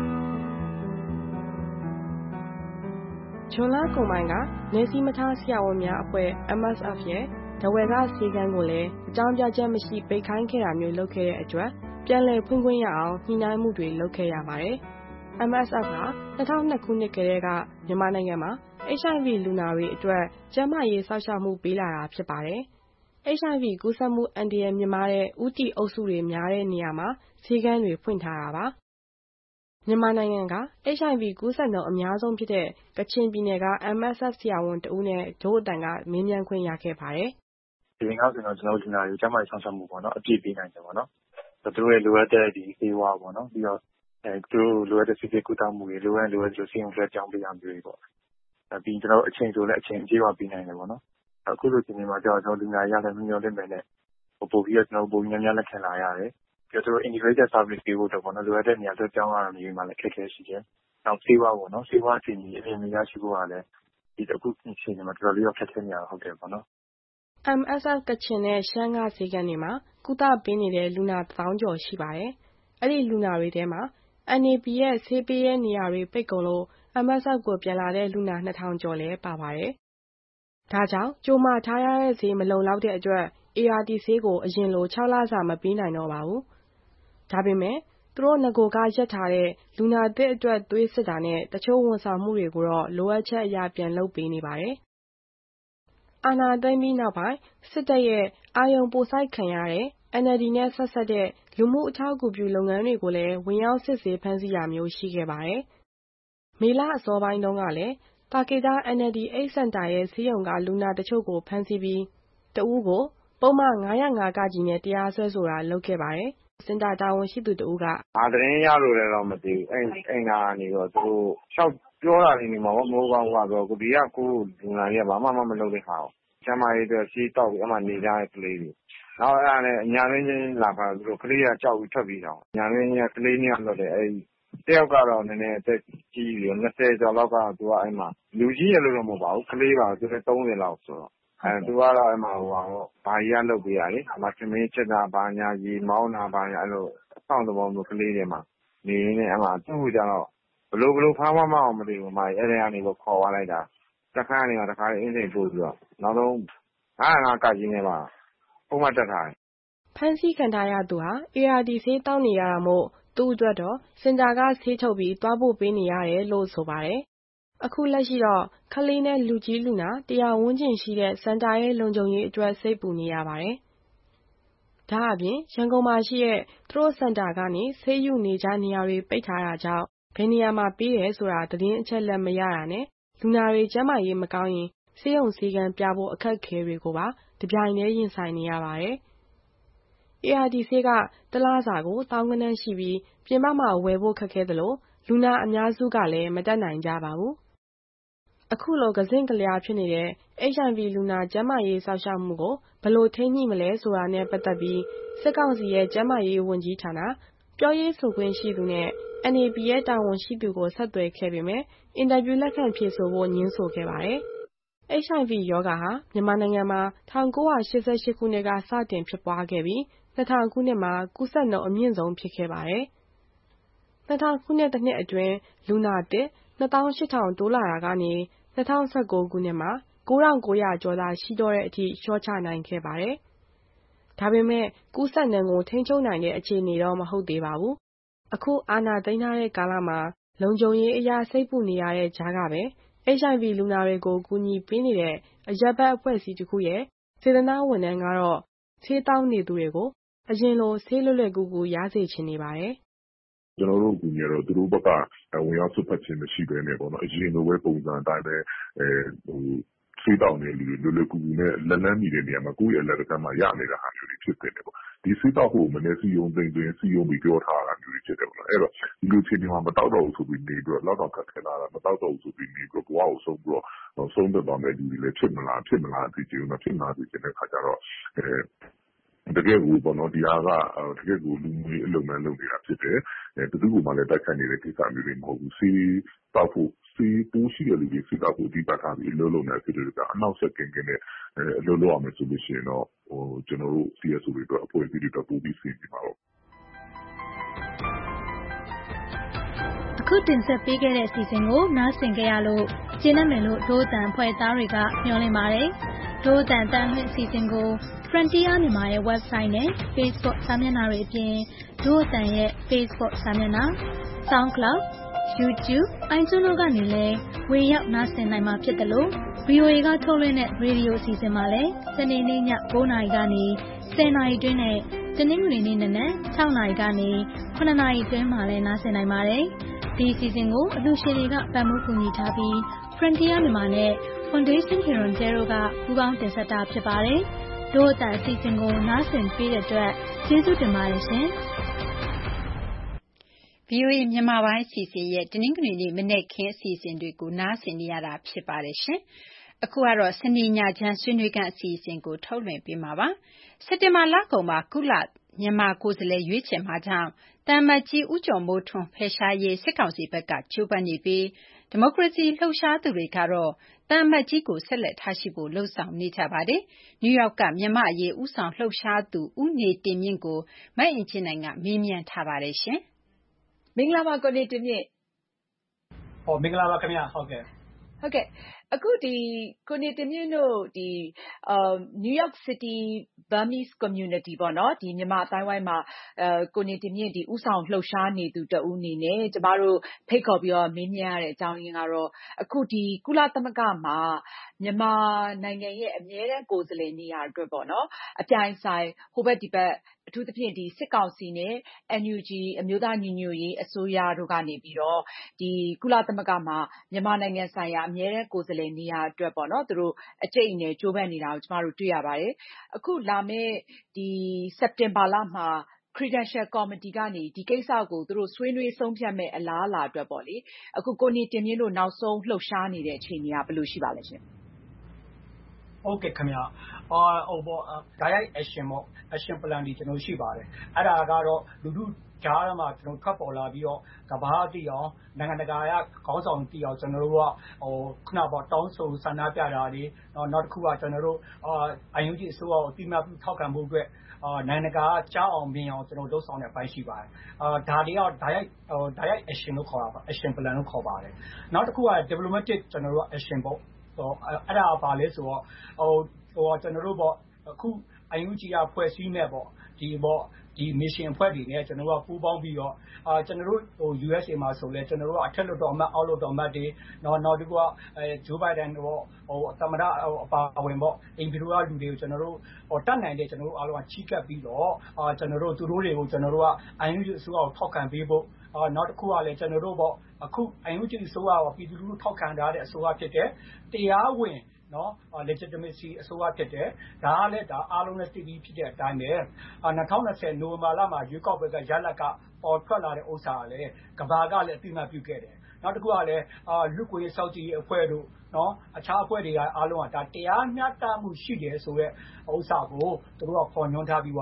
ဇွန်လကုန်ပိုင်းကနယ်စည်းမထားဆရာဝန်များအဖွဲ့ MSF ရဲ့ထားဝယ်ကဆေးခန်းကိုလည်းအကြောင်းပြချက်မရှိပိတ်ခိုင်းခဲ့တာမျိုးလုပ်ခဲ့တဲ့အတွက်ပြန်လည်ဖွင့်ခွင့်ရအောင်ညှိနှိုင်းမှုတွေလုပ်ခဲ့ရပါတယ်။ MSF က2002ခုနှစ်ကတည်းကမြန်မာနိုင်ငံမှာ HIV လူနာတွေအတွက်ကျန်းမာရေးစောင့်ရှောက်မှုပေးလာတာဖြစ်ပါတယ်။ HIV ကူးစက်မှုအန္တရာယ်မြင့်မားတဲ့ဦးတည်အုပ်စုတွေများတဲ့နေရာမှာဆေးခန်းတွေဖွင့်ထားတာပါ။မြန်မာနိုင်ငံက HIV ကူးစက်နှုန်းအများဆုံးဖြစ်တဲ့ကချင်ပြည်နယ်က MSF ဆရာဝန်တဦးနဲ့ဂျိုးအတန်ကမေးမြန်းခွင့်ရခဲ့ပါတယ်။ဒီရင်ကဆိုတော့ကျွန်တော်လူနာတွေကိုကျန်းမာရေးစောင့်ရှောက်မှုပေါ့နော်အပြည့်ပေးနိုင်တယ်ပေါ့နော်။သူတို့ရဲ့လိုအပ်တဲ့ဒီဆေးဝါးပေါ့နော်ပြီးတော့သူတို့လိုအပ်တဲ့ဆေးကုသမှုတွေလိုအပ်တဲ့ဆေးရုံလက်ကြောင်းပေးရမျိုးတွေပေါ့။ပြီးကျွန်တော်အချိန်ဆိုလည်းအချိန်ကြေးဝပေးနိုင်တယ်ပေါ့နော်။အခုလိုချိန်မှာကျွန်တော်လူနာရလည်းမမျှော်လင့်ပဲနဲ့ပို့ပြီးတော့ကျွန်တော်ပိုများများလက်ခံလာရတယ်။ပြီးတော့သူတို့ integrated service ပေးဖို့တော့ပေါ့နော်လိုအပ်တဲ့နေရာလွှဲပြောင်းရတာမျိုးမှလည်းအခက်အခဲရှိတယ်။နောက်ဆေးဝါးပေါ့နော်ဆေးဝါးအချိန်ကြီးအပြင်ရရှိဖို့ကလည်းဒီအခုအချိန်မှာတော်တော်လေးခက်ခဲနေရတာဟုတ်တယ်ပေါ့နော်။ MSF ကချင်နဲ့ရှမ်းကဆေးခန်းတွေမှာကုသပေးနေတဲ့လူနာ1000ကျော်ရှိပါတယ်။အဲ့ဒီလူနာတွေထဲမှာ NAP ရဲ့ဆေးပေးတဲ့နေရာတွေပိတ်ကုန်လို့ MSF ကိုပြန်လာတဲ့လူနာ2000ကျော်လည်းပါပါတယ်။ဒါကြောင့်ကြိုမှာထားရတဲ့ဆေးမလုံလောက်တဲ့အတွက် ART ဆေးကိုအရင်လို6 လစာမပေးနိုင်တော့ပါဘူး။ဒါပေမဲ့သူတို့ငကိုကရက်ထားတဲ့လူနာသစ်အတွက်သွေးစစ်တာနဲ့တချို့ဝန်ဆောင်မှုတွေကိုတော့လိုအပ်ချက်အရပြန်လုပ်ပေးနေပါတယ်။အာဏာသိမ်းပြီးနောက်ပိုင်းစစ်တပ်ရဲ့အာရုံပိုစိုက်ခံရတဲ့ NLD နဲ့ဆက်စပ်တဲ့လူမှုအထောက်အကူပြုလုပ်ငန်းတွေကိုလည်းဝင်ရောက်စစ်ဆေးဖမ်းဆီးတာမျိုးရှိခဲ့ပါတယ်။မေလအစောပိုင်းတုန်းကလည်းတာကေတာ NLD AIDS Center ရဲ့ဆေးရုံကလူနာတချို့ကိုဖမ်းဆီးပြီးတဦးကိုပုဒ်မ905 ကကြီးနဲ့တရားစွဲဆိုတာလုပ်ခဲ့ပါတယ်။စင်တာတာဝန်ရှိသူတဦးကသတင်းရလို့လည်းတော့မသိဘူးအိမ်နာနေတော့သူတို့ရှောက်ပြောတာနေမှာပေါ့မိုးကောင်းကတော့ဒီကကိုလူနာကြီးကဘာမှမလုပ်တဲ့ဟာကိုကျမကြီးတို့စီးတောက်ပြီးအမှနေကြတဲ့ကလေးတွေနောက်အဲ့ဒါနဲ့ညာရင်းချင်းလာပါသူတို့ကလေးကကြောက်ပြီးထွက်ပြီးတော့ညာရင်းချင်းကလေးနှစ်ယောက်လွတ်တယ်အဲ့တယောက်ကတော့နည်းနည်းအသက်ကြီးပြီး20ကျော်လောက်ကသူကအဲ့မှာလူကြီးရလို့တော့မဟုတ်ပါဘူးကလေးပါသူလည်း30လောက်ဆိုတော့သူကတော့အဲ့မှာဟိုဘာကြီးကလုပ်ပေးရတယ်အမသမင်းချက်တာဘာညာရေမောင်းတာဘာညာအဲ့လိုအဆောင်သဘောမျိုးကလေးတွေမှာနေနေအဲ့မှာသူ့ကိုကြတော့ဘလို့ဖားမအောင်မသိဘူးမအဲ့ဒါကနေခေါ်သွားလိုက်တာတခါနေတော့တခါအင်းစိန်ပို့ပြီးတော့နောက်ဆုံး905ကကြီးနဲ့ပါပုံမှန်တက်ထားတယ်ဖမ်းဆီးခံထားရသူဟာ ART ဆေးတောင်းနေရတာမို့သူ့အတွက်တော့စင်တာကဆေးထုတ်ပြီးသွားဖို့ပေးနေရတယ်လို့ဆိုပါတယ်။အခုလက်ရှိတော့ကလေးနဲ့လူကြီးလူနာ100ဝန်းကျင်ရှိတဲ့စင်တာရဲ့လုံခြုံရေးအတွက်စိတ်ပူနေရပါတယ်။ဒါအပြင်ရန်ကုန်မှာရှိတဲ့သူတို့စင်တာကနေဆေးယူနေကြနေရာတွေပိတ်ထားတာကြောင့်ဘယ်နေရာမှာပေးတယ်ဆိုတာသတင်းအချက်လက်မရတာနဲ့လူနာတွေကျန်းမာရေးမကောင်းရင်ဆေးရုံဆေးခန်းပြဖို့အခက်အခဲတွေကိုပါတပြိုင်တည်းရင်ဆိုင်နေရပါတယ်။ ART ဆေးကတလစာကို1000 ခန့်ရှိပြီးပြင်ပမှာဝယ်ဖို့ခက်ခဲသလိုလူနာအများစုကလည်းမတတ်နိုင်ကြပါဘူး။အခုလိုကစင့်ကလျားဖြစ်နေတဲ့ HIV လူနာကျန်းမာရေးစောင့်ရှောက်မှုကိုဘယ်လိုထိန်းညှိမလဲဆိုတာနဲ့ပတ်သက်ပြီးစစ်ကောင်စီရဲ့ကျန်းမာရေးဝန်ကြီးဌာနဒပြောရေးဆိုခွင့်ရှိသူနဲ့ NAB ရဲ့တာဝန်ရှိသူကိုဆက်သွယ်ခဲ့ပေမယ့်အင်တာဗျူးလက်ခံဖြေဆိုဖို့ငြင်းဆိုခဲ့ပါတယ်။ HIV ရောဂါဟာမြန်မာနိုင်ငံမှာ1988 ခုနှစ်ကစတင်ဖြစ်ပွားခဲ့ပြီး2000 ခုနှစ်မှာကူးစက်နှုန်းအမြင့်ဆုံးဖြစ်ခဲ့ပါတယ်။ 2000 ခုနှစ်တစ်နှစ်အတွင်းလူနာသစ် 28,000 တိုးလာတာကနေ2019 ခုနှစ်မှာ 9,900 ကျော်သာရှိတော့တဲ့အထိလျှော့ချနိုင်ခဲ့ပါတယ်။ဒါပေမဲ့ကူးစက်နှုန်းကိုထိန်းချုပ်နိုင်တဲ့အခြေအနေတော့မဟုတ်သေးပါဘူး။အခုအာဏာသိမ်းထားတဲ့ကာလမှာလုံခြုံရေးအရာစိတ်ပူနေရတဲ့ကြားကပဲ HIV လူနာတွေကိုကူညီပေးနေတဲ့အရပ်ဘက်အဖွဲ့အစည်းတစ်ခုရဲ့စေတနာ့ဝန်ထမ်းကတော့ဆေးတောင်းနေသူတွေကိုအရင်လိုဆေးလွယ်လွယ်ကူကူရစေချင်နေပါတယ်။ကျွန်တော်တို့ကူညီတော့သူတို့ဘက်ကဝင်ရောက်ဆွတ်ဖက်ခြင်းမရှိဘဲနဲ့ပေါ့နော်အရင်လိုပဲပုံစံအတိုင်းပဲဆေးတောင်းနေလူတွေလွယ်လွယ်ကူကူနဲ့လက်လန်းမီတဲ့နေရာမှာကိုယ့်ရဲ့အလက်ကမ်းမှာရနေတဲ့ဟာမျိုးတွေဖြစ်နေတယ်ပေါ့ဒီဆေးတောက်ဖို့မနေ့စီယုံသိမ့်သွင်းစီယုံပြီးပြောထားတာမျိုးတွေဖြစ်တယ်ပေါ့အဲ့တော့ဒီလိုချင်းဒီမှာမတောက်တော့ဘူးဆိုပြီးနေပြီးတော့လောက်တော့ခက်ခဲလာတာမတောက်တော့ဘူးဆိုပြီးနေပြီးတော့ဘဝကိုဆုံးပြီးတော့ဆုံးသက်သွားမယ်လူတွေလည်းဖြစ်မလားသိချင်ဘူးဖြစ်မလားသိချင်တဲ့ခါကျတော့တကယ်ကိုပေါ့နော်ဒီဟာကတကယ်ကိုလူမျိုးအလုံးမလုံးနေတာဖြစ်တယ်ဘယ်သူကမှလည်းတိုက်ခိုက်နေတဲ့ကိစ္စမျိုးတွေမဟုတ်ဘူးစီးတောက်ဖို့စီးပိုးရှိတဲ့လူတွေစီးတောက်ဖို့ဒီပတ်ထားပြီးလုံးလုံးနေဖြစ်တယ်ကအနောက်ဆက်ကင်းနဲ့အလုံးလုံးအောင်မယ်ဆိုလို့ရှိရင်တော့ကျွန်တော်တို့ CSO တွေအတွက်အဖွဲ့အစည်းတွေအတွက်ပို့ပြီးစီးနေမှာပေါ့အခုတင်ဆက်ပေးခဲ့တဲ့အစီအစဉ်ကိုနားဆင်ကြရလို့ကျေနပ်မယ်လို့ဒိုးအတန်ဖွဲ့သားတွေကမျှော်လင့်ပါတယ်ဒိုးအတန်တန်လွှင့်အစီအစဉ်ကို Frontier မြန်မာရဲ့ website နဲ့ Facebook စာမျက်နှာတွေအပြင်ဒိုးအတန်ရဲ့ Facebook စာမျက်နှာ SoundCloud YouTube iTunes တို့ကနေလည်းဝင်ရောက်နားဆင်နိုင်မှာဖြစ်တယ်လို့ VOA ကထုတ်လွှင့်တဲ့ရေဒီယိုအစီအစဉ်မှာလည်းစနေနေ့ည9:00 နာရီကနေ10:00 နာရီအတွင်းနဲ့တနင်္ဂနွေနေ့နံနက်6:00 နာရီကနေ9:00 နာရီအတွင်းမှာလည်းနားဆင်နိုင်ပါတယ်။ဒီအစီအစဉ်ကိုအလှူရှင်တွေကပံ့ပိုးကူညီထားပြီး Frontier မြန်မာနဲ့ Foundation Hirondelle ကပူးပေါင်းတင်ဆက်တာဖြစ်ပါတယ်။ဒို့အတန်အစီအစဉ်ကိုနားဆင်ပေးတဲ့အတွက်ကျေးဇူးတင်ပါတယ်ရှင်။ VOA မြန်မာပိုင်းအစီအစဉ်ရဲ့တနင်္ဂနွေနေ့မနေ့ခင်းအစီအစဉ်တွေကိုနားဆင်နေရတာဖြစ်ပါတယ်ရှင်။အခုကတော့စနေညချမ်းဆွေးနွေးခန်းအစီအစဉ်ကိုထုတ်လွှင့်ပေးမှာပါ။စက်တင်ဘာလကုန်မှာကုလမြန်မာကိုယ်စားလှယ်ရွေးချယ်မှာကြောင့်တမ္မကြီးဦးကျော်မိုးထွန်းဖယ်ရှားရေးစစ်ကောင်စီဘက်ကကြိုးပမ်းနေပြီးဒီမိုကရေစီလှုပ်ရှားသူတွေကတော့တမ္မကြီးကိုဆက်လက်ထားရှိဖို့လှုံ့ဆော်နေကြပါတယ်။နယူးယောက်ကမြန်မာအရေးဦးဆောင်လှုပ်ရှားသူဦးနေတင်မြင့်ကိုမအင်ကြင်းနိုင်ကမေးမြန်းထားပါတယ်ရှင်။မင်္ဂလာပါကိုနေတင်မြင့်မင်္ဂလာပါခင်ဗျဟုတ်ကဲ့အခုကိုနေတင်မြင့်တို့New York City Burmese Community ပေါ့နော်ဒီမြန်မာအတိုင်းဝိုင်းမှာကိုနေတင်မြင့်ဦးဆောင်လှုပ်ရှားနေသူတဦးအနေနဲ့ကျမတို့ဖိတ်ခေါ်ပြီးတော့မေးမြန်းရတဲ့အကြောင်းရင်းကတော့အခုကုလသမဂ္ဂမှာမြန်မာနိုင်ငံရဲ့အမြဲတမ်းကိုယ်စားလှယ်နေရာအတွက်ပေါ့နော်အပြိုင်ဆိုင်ဟိုဘက်ဒီဘက်အထူးသဖြင့်စစ်ကောင်စီနဲ့ NUG အမျိုးသားညီညွတ်ရေးအစိုးရတို့ကနေပြီးတော့ကုလသမဂ္ဂမှာမြန်မာနိုင်ငံဆိုင်ရာအမြဲတမ်းကိုယ်စားလှယ်နေရာအတွက်ပေါ့နော်သူတို့အကျိတ်အနယ်ကြိုးပမ်းနေတာကိုကျမတို့တွေ့ရပါတယ်အခုလာမယ့်စက်တင်ဘာလမှာCredential Committee ကနေဒီကိစ္စကိုသူတို့ဆွေးနွေးဆုံးဖြတ်မဲ့အလားအလာအတွက်ပေါ့လေအခုကိုနေတင်မြင့်တို့နောက်ဆုံးလှုပ်ရှားနေတဲ့အခြေအနေကဘယ်လိုရှိပါလဲရှင်ဟုတ်ကဲ့ခင်ဗျDirect Action Plan တွေကျွန်တော်ရှိပါတယ်အဲ့ဒါကတော့လူထုကြားထဲမှာကျွန်တော်ထွက်ပေါ်လာပြီးတော့ကမ္ဘာအသိအောင်နိုင်ငံတကာကခေါင်းဆောင်သိအောင်ကျွန်တော်တို့ကခုနပေါ့တောင်းဆိုဆန္ဒပြတာတွေနောက်တစ်ခုကကျွန်တော်တို့IUG အစိုးရကိုအတိအမှတ်ပြုထောက်ခံဖို့အတွက်နိုင်ငံတကာကြားအောင်မြင်အောင်ကျွန်တော်လုပ်ဆောင်တဲ့အပိုင်းရှိပါတယ်ဒါတွေက Direct Action လို့ခေါ်တာပါ Action Plan လို့ခေါ်ပါတယ်နောက်တစ်ခုက Diplomatic ကျွန်တော်တို့ Action ပေါ့အဲ့ဒါပါလဲဆိုတော့ကျွန်တော်တို့ပေါ့အခု IUG ကဖွဲ့စည်းမဲ့ပေါ့ဒီ mission အဖွဲ့တွေနဲ့ကျွန်တော်တို့ကပူးပေါင်းပြီးတော့ကျွန်တော်တို့ USA မှာဆိုလဲကျွန်တော်တို့ကအထက်လွှတ်တော်အမတ်အောက်လွှတ်တော်အမတ်တွေနောက်တစ်ခုကဂျိုးဘိုင်ဒန်ပေါ့သမ္မတအပါအဝင်ပေါ့အင်ဂျီရိုကလူတွေကိုကျွန်တော်တို့တတ်နိုင်တဲ့ကျွန်တော်တို့အားလုံးကချီးကပ်ပြီးတော့ကျွန်တော်တို့သူတို့တွေကိုကျွန်တော်တို့က IUG အစိုးရကိုထောက်ခံပေးဖို့နောက်တစ်ခုကလည်းကျွန်တော်တို့ပေါ့အခု IUG အစိုးရကပြည်သူလူထုထောက်ခံထားတဲ့အစိုးရဖြစ်တဲ့တရားဝင်legitimacy အစိုးရဖြစ်တယ်ဒါကလည်းအားလုံးနဲ့သိပြီးဖြစ်တဲ့အတိုင်းပဲ2020နိုဝင်ဘာလမှာရွေးကောက်ပွဲကရလဒ်ကပေါ်ထွက်လာတဲ့ဥစ္စာကလည်းကမ္ဘာကလည်းအသိအမှတ်ပြုခဲ့တယ်နောက်တစ်ခုကလည်းလူ့ကိုယ်ရေးစောင့်ကြည့်ရေးအဖွဲ့တို့အခြားအဖွဲ့တွေကအားလုံးကတရားမျှတမှုရှိတယ်ဆိုတဲ့ဥစ္စာကိုသူတို့ကပေါ်ညွှန်းထားပြီးသွားပြီ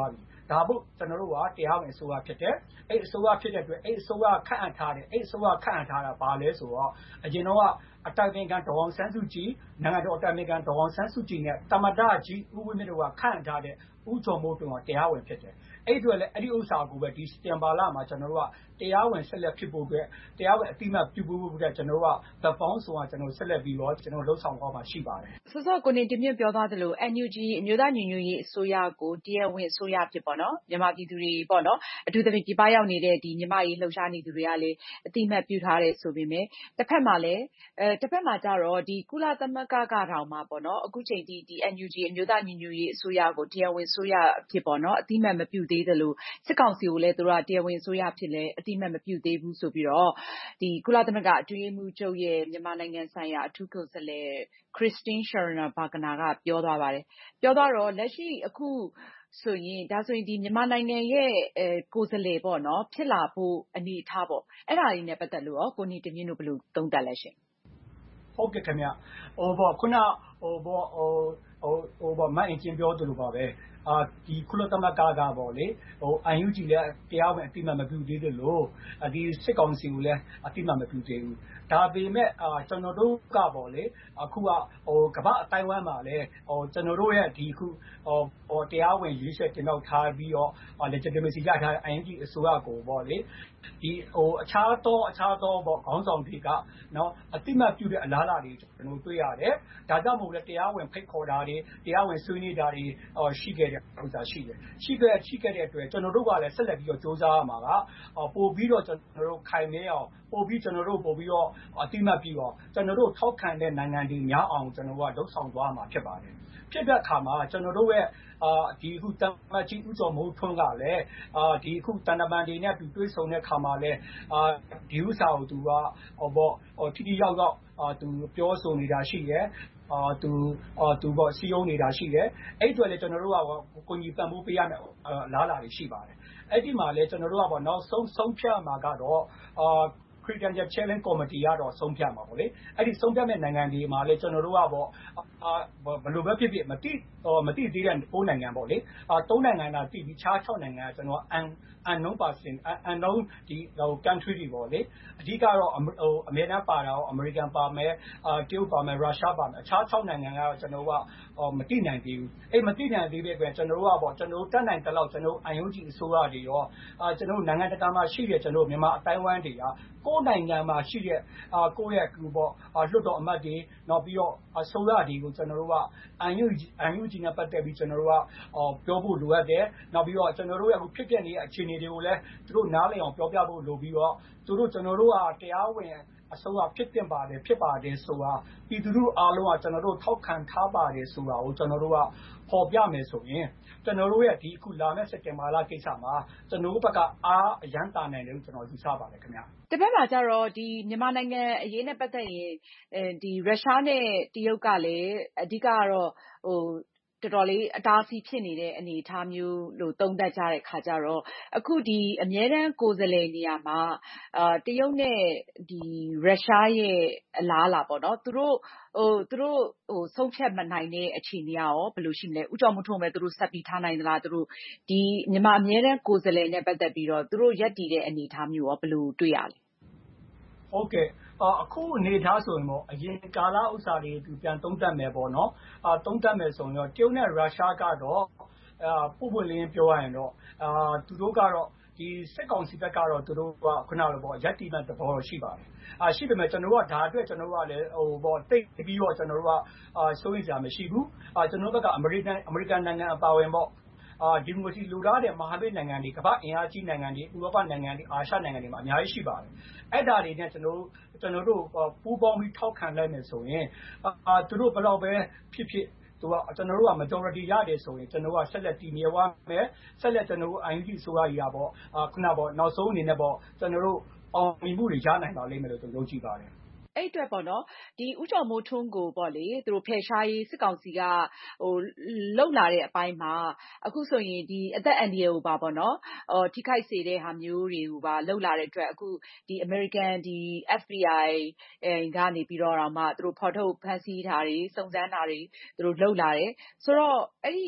ဒါဖို့ကျွန်တော်တို့ကတရားဝင်အစိုးရဖြစ်တယ်အဲ့အစိုးရဖြစ်တဲ့အတွက်အဲ့အစိုးရခန့်အပ်ထားတာဘာလဲဆိုတော့အရင်တော့အတိုင်ပင်ခံဒေါ်အောင်ဆန်းစုကြည်နိုင်ငံတော်အတိုင်ပင်ခံဒေါ်အောင်ဆန်းစုကြည်နဲ့သမ္မတကြီးဦးဝင်းမြင့်တို့ကခန့်အပ်ထားတဲ့ဦးကျော်မိုးထွန်းကတရားဝင်ဖြစ်တယ်အဲ့အတွက်လည်းအဲ့ဒီဥစ္စာကိုပဲဒီစက်တင်ဘာလမှာကျွန်တော်တို့ကတရားဝင်ဆက်လက်ဖြစ်ဖို့အတွက်တရားဝင်အတိအမှတ်ပြုဖို့အတွက်ကျွန်တော်တို့ကဗပေါင်းဆိုတာကျွန်တော်ဆက်လက်ပြီးတော့ကျွန်တော်လှုပ်ဆောင်သွားမှာရှိပါတယ်စောစောကိုနေတင်မြင့်ပြောသွားသလို NUG အမျိုးသားညီညွတ်ရေးအစိုးရကိုတရားဝင်အစိုးရဖြစ်ပေါ့နော်မြန်မာပြည်သူတွေပေါ့နော်အထူးသဖြင့်ပြည်ပရောက်နေတဲ့ဒီမြန်မာရေးလှုပ်ရှားနေသူတွေကလည်းအတိအမှတ်ပြုထားတယ်ဆိုပေမဲ့တစ်ဖက်မှာကြတော့ဒီကုလသမဂ္ဂကတောင်မှပေါ့နော်အခုချိန်ဒီ NUG အမျိုးသားညီညွတ်ရေးအစိုးရကိုတရားဝင်အစိုးရဖြစ်ပေါ့နော်အတိအမှတ်မပြုသေးသလိုစစ်ကောင်စီကိုလည်းသူတို့ကတရားဝင်အစိုးရဖြစ်လဲအတိအမှတ်မပြုသေးဘူးဆိုပြီးတော့ဒီကုလသမဂ္ဂအတွင်းရေးမှူးချုပ်ရဲ့မြန်မာနိုင်ငံဆိုင်ရာအထူးကိုယ်စားလှယ် Christine Schraner Burgener ကပြောသွားပါတယ်ပြောသွားတော့လက်ရှိအခုဆိုရင်ဒီမြန်မာနိုင်ငံရဲ့ကိုယ်စားလှယ်ပေါ့နော်ဖြစ်လာဖို့အနေအထားပေါ့အဲ့ဒါလေးနဲ့ပတ်သက်လို့ရောကိုနေတင်မြင့်တို့ဘယ်လိုသုံးသပ်လဲရှင်ဟုတ်ကဲ့ခင်ဗျခုနမအင်ချင်းပြောသလိုပါပဲဒီကုလသမဂ္ဂကပေါ့လေIUG လည်းတရားဝင်အတိအမှတ်မပြုသေးသလိုဒီစစ်ကောင်စီကိုလည်းအတိအမှတ်မပြုသေးဘူးဒါပေမဲ့ကျွန်တော်တို့ကပေါ့လေအခုကကမ္ဘာအတိုင်းဝမ်မှာလည်းကျွန်တော်တို့ရဲ့ဒီခုတရားဝင်ရွေးချယ်တင်မြှောက်ထားပြီးတော့ legitimacy ရထားတဲ့ IUG အစိုးရကိုပေါ့လေဒီအခြားသောပေါ့ခေါင်းဆောင်တွေကနော်အတိအမှတ်ပြုတဲ့အလားအလာတွေကျွန်တော်တွေ့ရတယ်ဒါကြောင့်မို့လဲတရားဝင်ဖိတ်ခေါ်တာတွေတရားဝင်ဆွေးနွေးတာတွေရှိခဲ့တဲ့ဥစ္စာရှိတယ်ရှိခဲ့တဲ့အတွက်ကျွန်တော်တို့ကလည်းဆက်လက်ပြီးတော့စ조사ရမှာကပို့ပြီးတော့ကျွန်တော်တို့ခိုင်မဲအောင်ပို့ပြီးတော့အတိအမှတ်ပြီးတော့ကျွန်တော်တို့ထောက်ခံတဲ့နိုင်ငံတွေများအောင်ကျွန်တော်တို့ကလှုပ်ဆောင်သွားမှာဖြစ်ပါတယ်ဖြစ်တဲ့အခါမှာကျွန်တော်တို့ရဲ့ဒီခုတမတ်ကြီးဦးကျော်မိုးထွန်းကလည်းဒီခုတန်တမန်တွေနဲ့သူတွေ့ဆုံတဲ့အခါမှာလည်းဒီဥစ္စာကိုသူကထိထိရောက်သူပြောဆိုနေတာရှိတယ်သူပေါ့စီယုံနေတာရှိတယ်အဲ့အတွက်လည်းကျွန်တော်တို့ကကိုကြီးပံ့ပိုးပေးရမယ်လားလာတွေရှိပါတယ်အဲ့ဒီမှာလည်းကျွန်တော်တို့ကပေါ့နောက်ဆုံးဖြတ်မှာကတော့Credential Challenge Committee ကတော့ဆုံးဖြတ်မှာပေါ့လေအဲ့ဒီဆုံးဖြတ်မဲ့နိုင်ငံတွေမှာလည်းကျွန်တော်တို့ကပေါ့ဘယ်လိုပဲဖြစ်ဖြစ်မတိသေးတဲ့9နိုင်ငံပေါ့လေ3နိုင်ငံကတိပြီးခြား6နိုင်ငံကကျွန်တော်unknown person unknown ဒီ country တွေပေါ့လေအဓိကတော့အမေရိကန်ပါတာရောအမေရိကန်ပါမယ်တရုတ်ပါမယ်ရုရှားပါမယ်အခြား6နိုင်ငံကတော့ကျွန်တော်ကမတိနိုင်သေးဘူးအဲ့မတိနိုင်သေးတဲ့အတွက်ကျွန်တော်တို့ကပေါ့ကျွန်တော်တို့တက်နိုင်တဲ့လောက်ကျွန်တော် IUG အစိုးရတွေရောကျွန်တော်နိုင်ငံတကာမှာရှိတဲ့ကျွန်တော်မြန်မာအတိုင်းဝမ်တွေကကိုယ်နိုင်ငံမှာရှိတဲ့ကိုယ့်ရဲ့ပေါ့လွှတ်တော်အမတ်တွေနောက်ပြီးတော့အစိုးရတွေကိုကျွန်တော်တို့က IUG နဲ့ပတ်သက်ပြီးကျွန်တော်တို့ကပြောဖို့လိုအပ်တယ်နောက်ပြီးတော့ကျွန်တော်တို့ရဲ့အခုဖြစ်ပျက်နေတဲ့အခြေအနေတွေကိုလည်းသူတို့နားလည်အောင်ပြောပြဖို့လိုပြီးတော့ကျွန်တော်တို့ကတရားဝင်အစိုးရဖြစ်ပါတယ်ဆိုတာပြည်သူတို့အားလုံးကကျွန်တော်တို့ထောက်ခံထားပါတယ်ဆိုတာကိုကျွန်တော်တို့ကပေါ်ပြမယ်ဆိုရင်ကျွန်တော်တို့ရဲ့ဒီအခုလာမယ့်စက်တင်ဘာလကိစ္စမှာကျွန်တော်တို့ဘက်ကအရန်တာနိုင်တယ်လို့ကျွန်တော်ယူဆပါတယ်ခင်ဗျတပတ်မှာကျတော့ဒီမြန်မာနိုင်ငံအရေးနဲ့ပတ်သက်ရင်ဒီရုရှားနဲ့တရုတ်ကလည်းအဓိကကတော့တော်တော်လေးအတားအဆီးဖြစ်နေတဲ့အနေအထားမျိုးလို့သုံးသပ်ကြတဲ့ခါကျတော့အခုဒီအမြဲတမ်းကိုယ်စားလှယ်နေရာမှာတရုတ်နဲ့ဒီရုရှားရဲ့အလားအလာပေါ့နော်သူတို့ဆုံးဖြတ်မနိုင်တဲ့အခြေအနေရောဘယ်လိုရှိမလဲဦးကျော်မိုးထွန်းပဲသူတို့ဆက်ပြီးထားနိုင်သလားသူတို့ဒီမြန်မာအမြဲတမ်းကိုယ်စားလှယ်နဲ့ပတ်သက်ပြီးတော့သူတို့ရပ်တည်တဲ့အနေအထားမျိုးရောဘယ်လိုတွေ့ရလဲဟုတ်ကဲ့အခုအနေထားဆိုရင်ပေါ့အရင်ကာလဥစ္စာတွေသူပြန်သုံးသပ်မယ်ပေါ့နော်သုံးသပ်မယ်ဆိုရင်တော့တရုတ်နဲ့ရုရှားကတော့ပွင့်လင်းပြောရရင်တော့သူတို့ကတော့ဒီစစ်ကောင်စီဘက်ကတော့သူတို့ကခုနလိုပေါ့ရပ်တည်မဲ့သဘောရှိပါတယ်ရှိပေမဲ့ကျွန်တော်တို့ကဒါအတွက်ကျွန်တော်တို့ကလည်းပေါ့တိတ်ပြီးတော့ကျွန်တော်တို့ကစိုးရိမ်စရာမရှိဘူးကျွန်တော်တို့ကအမေရိကန်နိုင်ငံအပါအဝင်ပေါ့ဒီမိုကရေစီလူသားတဲ့မဟာမိတ်နိုင်ငံတွေကမ္ဘာအင်အားကြီးနိုင်ငံတွေဥရောပနိုင်ငံတွေအာရှနိုင်ငံတွေမှာအများကြီးရှိပါတယ်အဲ့ဒါတွေနဲ့ကျွန်တော်တို့ပူးပေါင်းပြီးထောက်ခံလိုက်မယ်ဆိုရင်သူတို့ဘယ်တော့ပဲဖြစ်ကျွန်တော်တို့က majority ရတယ်ဆိုရင်ကျွန်တော်ကဆက်လက်တည်မြဲသွားမယ်ဆက်လက်ကျွန်တော်တို့ IUG အစိုးရကြီးပေါ့ခုနပေါ့နောက်ဆုံးအနေနဲ့ပေါ့ကျွန်တော်တို့အောင်မြင်မှုတွေရနိုင်ပါလိမ့်မယ်လို့ကျွန်တော်ယုံကြည်ပါတယ်အဲ့အတွက်ပေါ့နော်ဒီဦးကျော်မိုးထွန်းကိုပေါ့လေသူတို့ဖယ်ရှားရေးစစ်ကောင်စီကလှုပ်လာတဲ့အပိုင်းမှာအခုဆိုရင်ဒီအသက်အန္တရာယ်ကိုပါပေါ့နော်ထိခိုက်စေတဲ့ဟာမျိုးတွေကိုပါလှုပ်လာတဲ့အတွက်အခုဒီ American ဒီ FBI ကနေပြီးတော့သူတို့ဖော်ထုတ်ဖမ်းဆီးတာတွေစုံစမ်းတာတွေသူတို့လှုပ်လာတယ်ဆိုတော့အဲ့ဒီ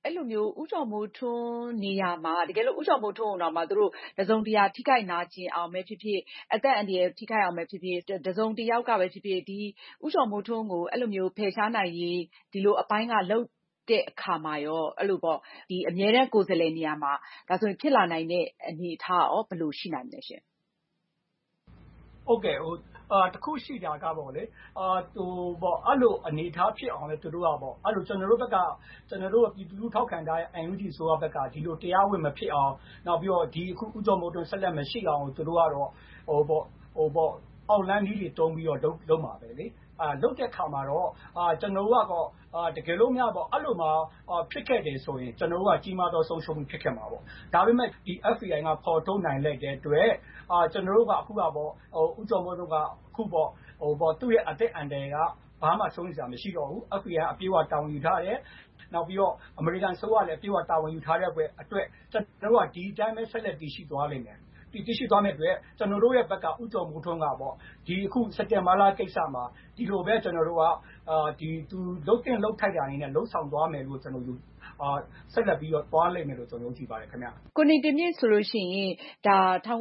အဲ့လိုမျိုးဦးကျော်မိုးထွန်းနေရာမှာတကယ်လို့ဦးကျော်မိုးထွန်းကိုတော့မှသူတို့တစုံတရာထိခိုက်နာကျင်အောင်ပဲဖြစ်ဖြစ်အသက်အန္တရာယ်ထိခိုက်အောင်ပဲဖြစ်ဖြစ်တစုံတယောက်ကပဲဖြစ်ဖြစ်ဒီဦးကျော်မိုးထွန်းကိုအဲ့လိုမျိုးဖယ်ရှားနိုင်ရေးဒီလိုအပိုင်းကလုပ်တဲ့အခါမှာရောအဲ့လိုပေါ့ဒီအမြဲတမ်းကိုယ်စားလှယ်နေရာမှာဒါဆိုရင်ဖြစ်လာနိုင်တဲ့အနေအထားရောဘယ်လိုရှိနိုင်မလဲရှင်ဟုတ်ကဲ့တခုရှိတာကပေါ့လေအဲ့လိုအနေထားဖြစ်အောင်လဲသူတို့ကပေါ့အဲ့လိုကျွန်တော်တို့ဘက်ကကျွန်တော်တို့ပြည်သူလူထောက်ခံထားတဲ့ NUG ဆိုတဲ့ဘက်ကဒီလိုတရားဝင်မဖြစ်အောင်နောက်ပြီးတော့ဒီအခုဦးကျော်မိုးထွန်းဆက်လက်မရှိအောင်သူတို့ကတော့အောက်လန်းကြီးတွေတုံးပြီးတော့လုံးမှာပဲလေလုပ်တဲ့ခါမှာတော့ကျွန်တော်တို့ကတော့တကယ်လို့များပေါ့အဲ့လိုမှဖြစ်ခဲ့တယ်ဆိုရင်ကျွန်တော်တို့ကကြီးမားသောဆုံးရှုံးမှုဖြစ်ခဲ့မှာပေါ့ဒါပေမဲ့ဒီ FBI ကပေါ်ထုတ်နိုင်လိုက်တဲ့အတွက်ကျွန်တော်တို့ကအခုကပေါ့ဦးကျော်မိုးထွန်းကအခုပေါ့သူ့ရဲ့အသက်အန္တရာယ်ကဘာမှဆုံးစရာမရှိတော့ဘူး FBI အပြေးဝတာဝန်ယူထားတယ်နောက်ပြီးတော့အမေရိကန်ဆိုကလည်းအပြေးဝတာဝန်ယူထားတဲ့အတွက်ကျွန်တော်တို့ကဒီအတိုင်းပဲဆက်လက်တည်ရှိသွားလိမ့်မယ်တည်ရှိသွားမယ့်အတွက်ကျွန်တော်တို့ရဲ့ဘက်ကဦးကျော်မိုးထွန်းကပေါ့ဒီအခုစက်တင်ဘာလကိစ္စမှာဒီလိုပဲကျွန်တော်တို့ကဒီသူလုတ်တင်လုတ်ထိုက်တာအနေနဲ့လှုပ်ဆောင်သွားမယ်လို့ကျွန်တော်တို့ဆက်လက်ပြီးတော့သွားလိမ့်မယ်လို့ကျွန်တော်တို့ကြည့်ပါတယ်ခင်ဗျကိုနေတင်မြင့်ဆိုလို့ရှိရင်ဒါ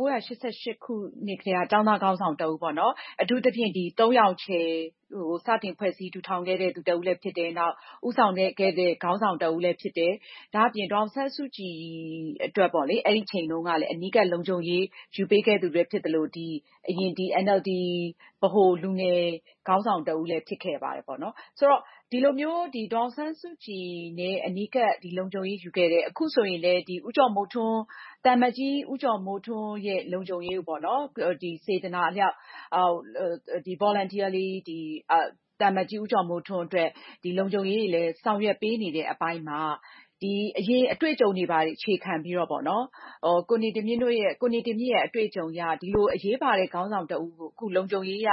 1988ခုနှစ်ကကျောင်းသားခေါင်းဆောင်တအုပ်ပေါ့နော်အထူးသဖြင့်ဒီ3ယောက်ချေစတင်ဖွဲ့စည်းထူထောင်ခဲ့တဲ့သူတအုပ်လည်းဖြစ်တယ်နောက်ဥဆောင်ခဲ့တဲ့ခေါင်းဆောင်တအုပ်လည်းဖြစ်တယ်ဒါအပြင်ဒေါအောင်ဆန်းစုကြည်အတွက်ပေါ့လေအဲ့ဒီချိန်တုန်းကလည်းအနီးကပ်လုံခြုံရေးယူပေးခဲ့သူတွေဖြစ်တယ်လို့ဒီအရင်ဒီ NLD ဗဟိုလူငယ်ခေါင်းဆောင်တအုပ်လည်းဖြစ်ခဲ့ပါတယ်ပေါ့နော်ဆိုတော့ဒီလိုမျိုးဒီဒေါအောင်ဆန်းစုကြည်နဲ့အနီးကပ်ဒီလုံခြုံရေးယူခဲ့တဲ့အခုဆိုရင်လည်းဒီဦးကျော်မိုးထွန်းတမန်ကြီးဦးကျော်မိုးထွန်းရဲ့လုံခြုံရေးပေါ့နော်ဒီစေတနာအလျောက်ဒီ voluntarily ဒီတမန်ကြီးဦးကျော်မိုးထွန်းအတွက်ဒီလုံခြုံရေးတွေလည်းဆောင်ရွက်ပေးနေတဲ့အပိုင်းမှာဒီအရင်အတွေ့အကြုံတွေပါအခြေခံပြီးတော့ပေါ့နော်ကိုနေတင်မြင့်ရဲ့အတွေ့အကြုံရဒီလိုအရေးပါတဲ့ခေါင်းဆောင်တဦးကိုအခုလုံခြုံရေးရ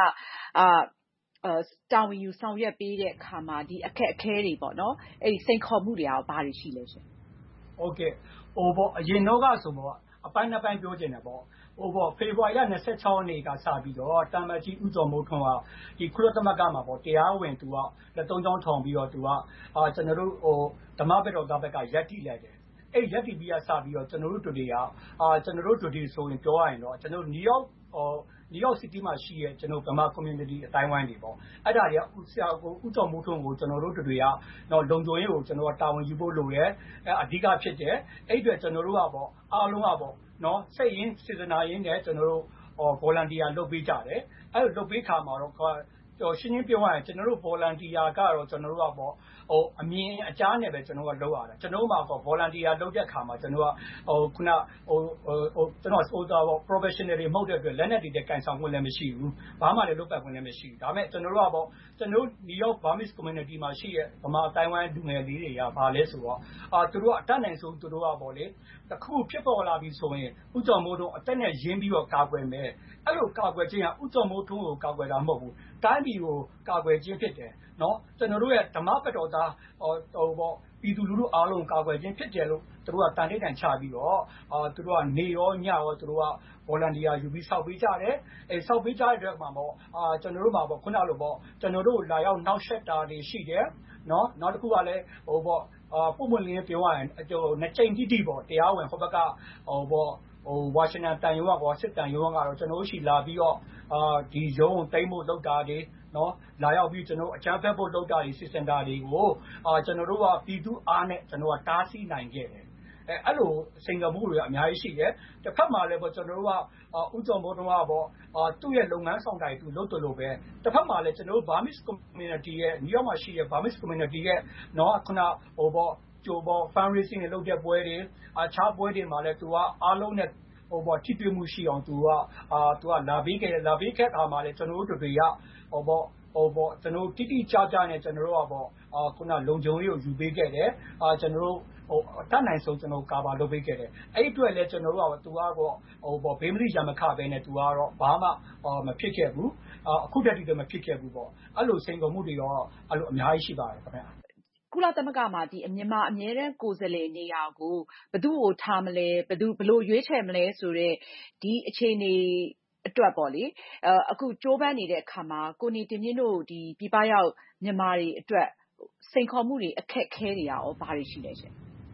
တာဝန်ယူဆောင်ရွက်ပေးတဲ့အခါမှာဒီအခက်အခဲတွေပေါ့နော်အဲ့ဒီစိန်ခေါ်မှုတွေရောဘာတွေရှိလဲရှင်ဟုတ်ကဲ့ပေါ့အရင်တော့ကဆိုတော့အပိုင်းနှစ်ပိုင်းပြောချင်တယ်ပေါ့ဖေဖော်ဝါရီလ26ရက်နေ့ကစပြီးတော့တမန်ကြီးဦးကျော်မိုးထွန်းကဒီကုလသမဂ္ဂမှာပေါ့တရားဝင်သူကလက်သုံးချောင်းထောင်ပြီးတော့သူကကျွန်တော်တို့ဓမ္မဘက်တော်သားဘက်ကရက်တိလိုက်တယ်အဲ့ရက်တိပြီးစပြီးတော့ကျွန်တော်တို့တို့တွေကကျွန်တော်တို့တို့ဒီဆိုရင်ပြောရရင်တော့ကျွန်တော်နယူးယောက်စီးတီးမှာရှိရဲ့ကျွန်တော်ဗမာ community အတိုင်းဝိုင်းတွေပေါ့အဲ့ဒါတွေကဦးကျော်မိုးထွန်းကိုကျွန်တော်တို့တွေကတော့လုံခြုံရေးကိုကျွန်တော်ကတာဝန်ယူဖို့လိုတယ်အဓိကဖြစ်တယ်အဲ့အတွက်ကျွန်တော်တို့ကပေါ့အားလုံးကပေါ့နော်စိတ်ရင်းစေတနာရင်းနဲ့ကျွန်တော်တို့volunteer လုပ်ပေးကြတယ်အဲ့လိုလုပ်ပေးခါမှာတော့ရှင်းရှင်းပြောရရင်ကျွန်တော်တို့ volunteer ကတော့ကျွန်တော်တို့ကပေါ့အမြင်အကြားနဲ့ပဲကျွန်တော်ကလုပ်ရတယ်ကျွန်တော်တို့မှာပေါ့ volunteer လုပ်တဲ့ခါမှာကျွန်တော်ကခုနကျွန်တော်professional တွေမဟုတ်တဲ့အတွက်လက်နက်တွေနဲ့ကန်ဆောင်ခွင့်လည်းမရှိဘူးဘာမှလည်းလုပ်ပတ်ခွင့်လည်းမရှိဘူးဒါပေမဲ့ကျွန်တော်တို့ကပေါ့ကျွန်တော် New York Burmese community မှာရှိတဲ့ဗမာတိုင်းဝိုင်းလူငယ်လေးတွေကဘာလဲဆိုတော့သူတို့ကအတတ်နိုင်ဆုံးသူတို့ကပေါ့လေတခုဖြစ်ပေါ်လာပြီဆိုရင်ဦးကျော်မိုးထွန်းအတက်နဲ့ရင်းပြီးတော့ကာကွယ်မယ်အဲ့လိုကာကွယ်ခြင်းကဦးကျော်မိုးထွန်းကိုကာကွယ်တာမဟုတ်ဘူးတိုင်းပြည်ကိုကာကွယ်ခြင်းဖြစ်တယ်နော်ကျွန်တော်တို့ရဲ့ဓမ္မဘက်တော်သားပေါ့ပြည်သူလူထုအားလုံးကာကွယ်ခြင်းဖြစ်တယ်လို့သူတို့ကတန်တိတ်တန်ချပြီးတော့သူတို့ကနေရောညရောသူတို့က volunteer ယူပြီးစောက်ပေးကြတယ်စောက်ပေးကြတဲ့အတွက်မှာပေါ့ကျွန်တော်တို့မှာပေါ့ခုနလိုပေါ့ကျွန်တော်တို့လာရောက်နောက်ဆက်တာတွေရှိတယ်နော်နောက်တစ်ခုကလည်းပေါ့ပုံမှန်လေးပြောရရင်နှစ်ချိန်တိတိပေါ့တရားဝင်ဟိုဘက်ကပေါ့ဝါရှင်တန်တန်ရုံးကစစ်တန်ရုံးကတော့ကျွန်တော်တို့ရှိလာပြီးတော့ဒီရုံးတိမ့်ဖို့လုပ်တာတွေနော်လာရောက်ပြီးကျွန်တော်အချမ်းဖက်ဖို့လုပ်တာတွေစစ်စင်တာတွေကိုကျွန်တော်တို့ကပြည်သူအားနဲ့ကျွန်တော်ကတားဆီးနိုင်ခဲ့တယ်အဲ့လိုစင်ကာပူတွေကအများကြီးရှိတယ်တစ်ဖက်မှာလည်းပေါ့ကျွန်တော်တို့ကဦးကျော်မိုးထွန်းကပေါ့သူ့ရဲ့လုပ်ငန်းဆောင်တာတွေသူလုပ်တယ်လို့ပဲတစ်ဖက်မှာလည်းကျွန်တော်တို့ Burmese community ရဲ့ New York မှာရှိတဲ့ Burmese community ရဲ့နော်ခုနပေါ့ကျိုးပေါ့ fundraising တွေလုပ်တဲ့ပွဲတွေအခြားပွဲတွေမှာလည်းသူကအားလုံးနဲ့ပေါ့ထိတွေ့မှုရှိအောင်သူကလာပေးခဲ့တာမှာလည်းကျွန်တော်တို့တွေကပေါ့ကျွန်တော်တိတိကျကျနဲ့ကျွန်တော်တို့ကပေါ့ခုနလုံခြုံရေးကိုယူပေးခဲ့တယ်ကျွန်တော်တို့တတ်နိုင်ဆုံးကျွန်တော်ကာဗာလုပ်ပေးခဲ့တယ်အဲ့ဒီအတွက်လည်းကျွန်တော်တို့ကသူကတော့ပေါ့ဘေးမလိရမခပဲနဲ့သူကတော့ဘာမှမဖြစ်ခဲ့ဘူးအခုတည်းကမဖြစ်ခဲ့ဘူးပေါ့အဲ့လိုစိန်ခေါ်မှုတွေတော့အဲ့လိုအများကြီးရှိပါတယ်ခင်ဗျကုလသမဂ္ဂမှာဒီမြန်မာအမြဲတမ်းကိုယ်စားလှယ်နေရာကိုဘယ်သူ့ကိုထားမလဲဘယ်လိုရွေးချယ်မလဲဆိုတော့ဒီအခြေအနေအတွက်ပေါ့လေအခုကြိုးပမ်းနေတဲ့အခါမှာကိုနေတင်မြင့်တို့ဒီပြပရောက်မြန်မာတွေအတွက်စိန်ခေါ်မှုတွေအခက်အခဲတွေရောဘာတွေရှိလဲရှင်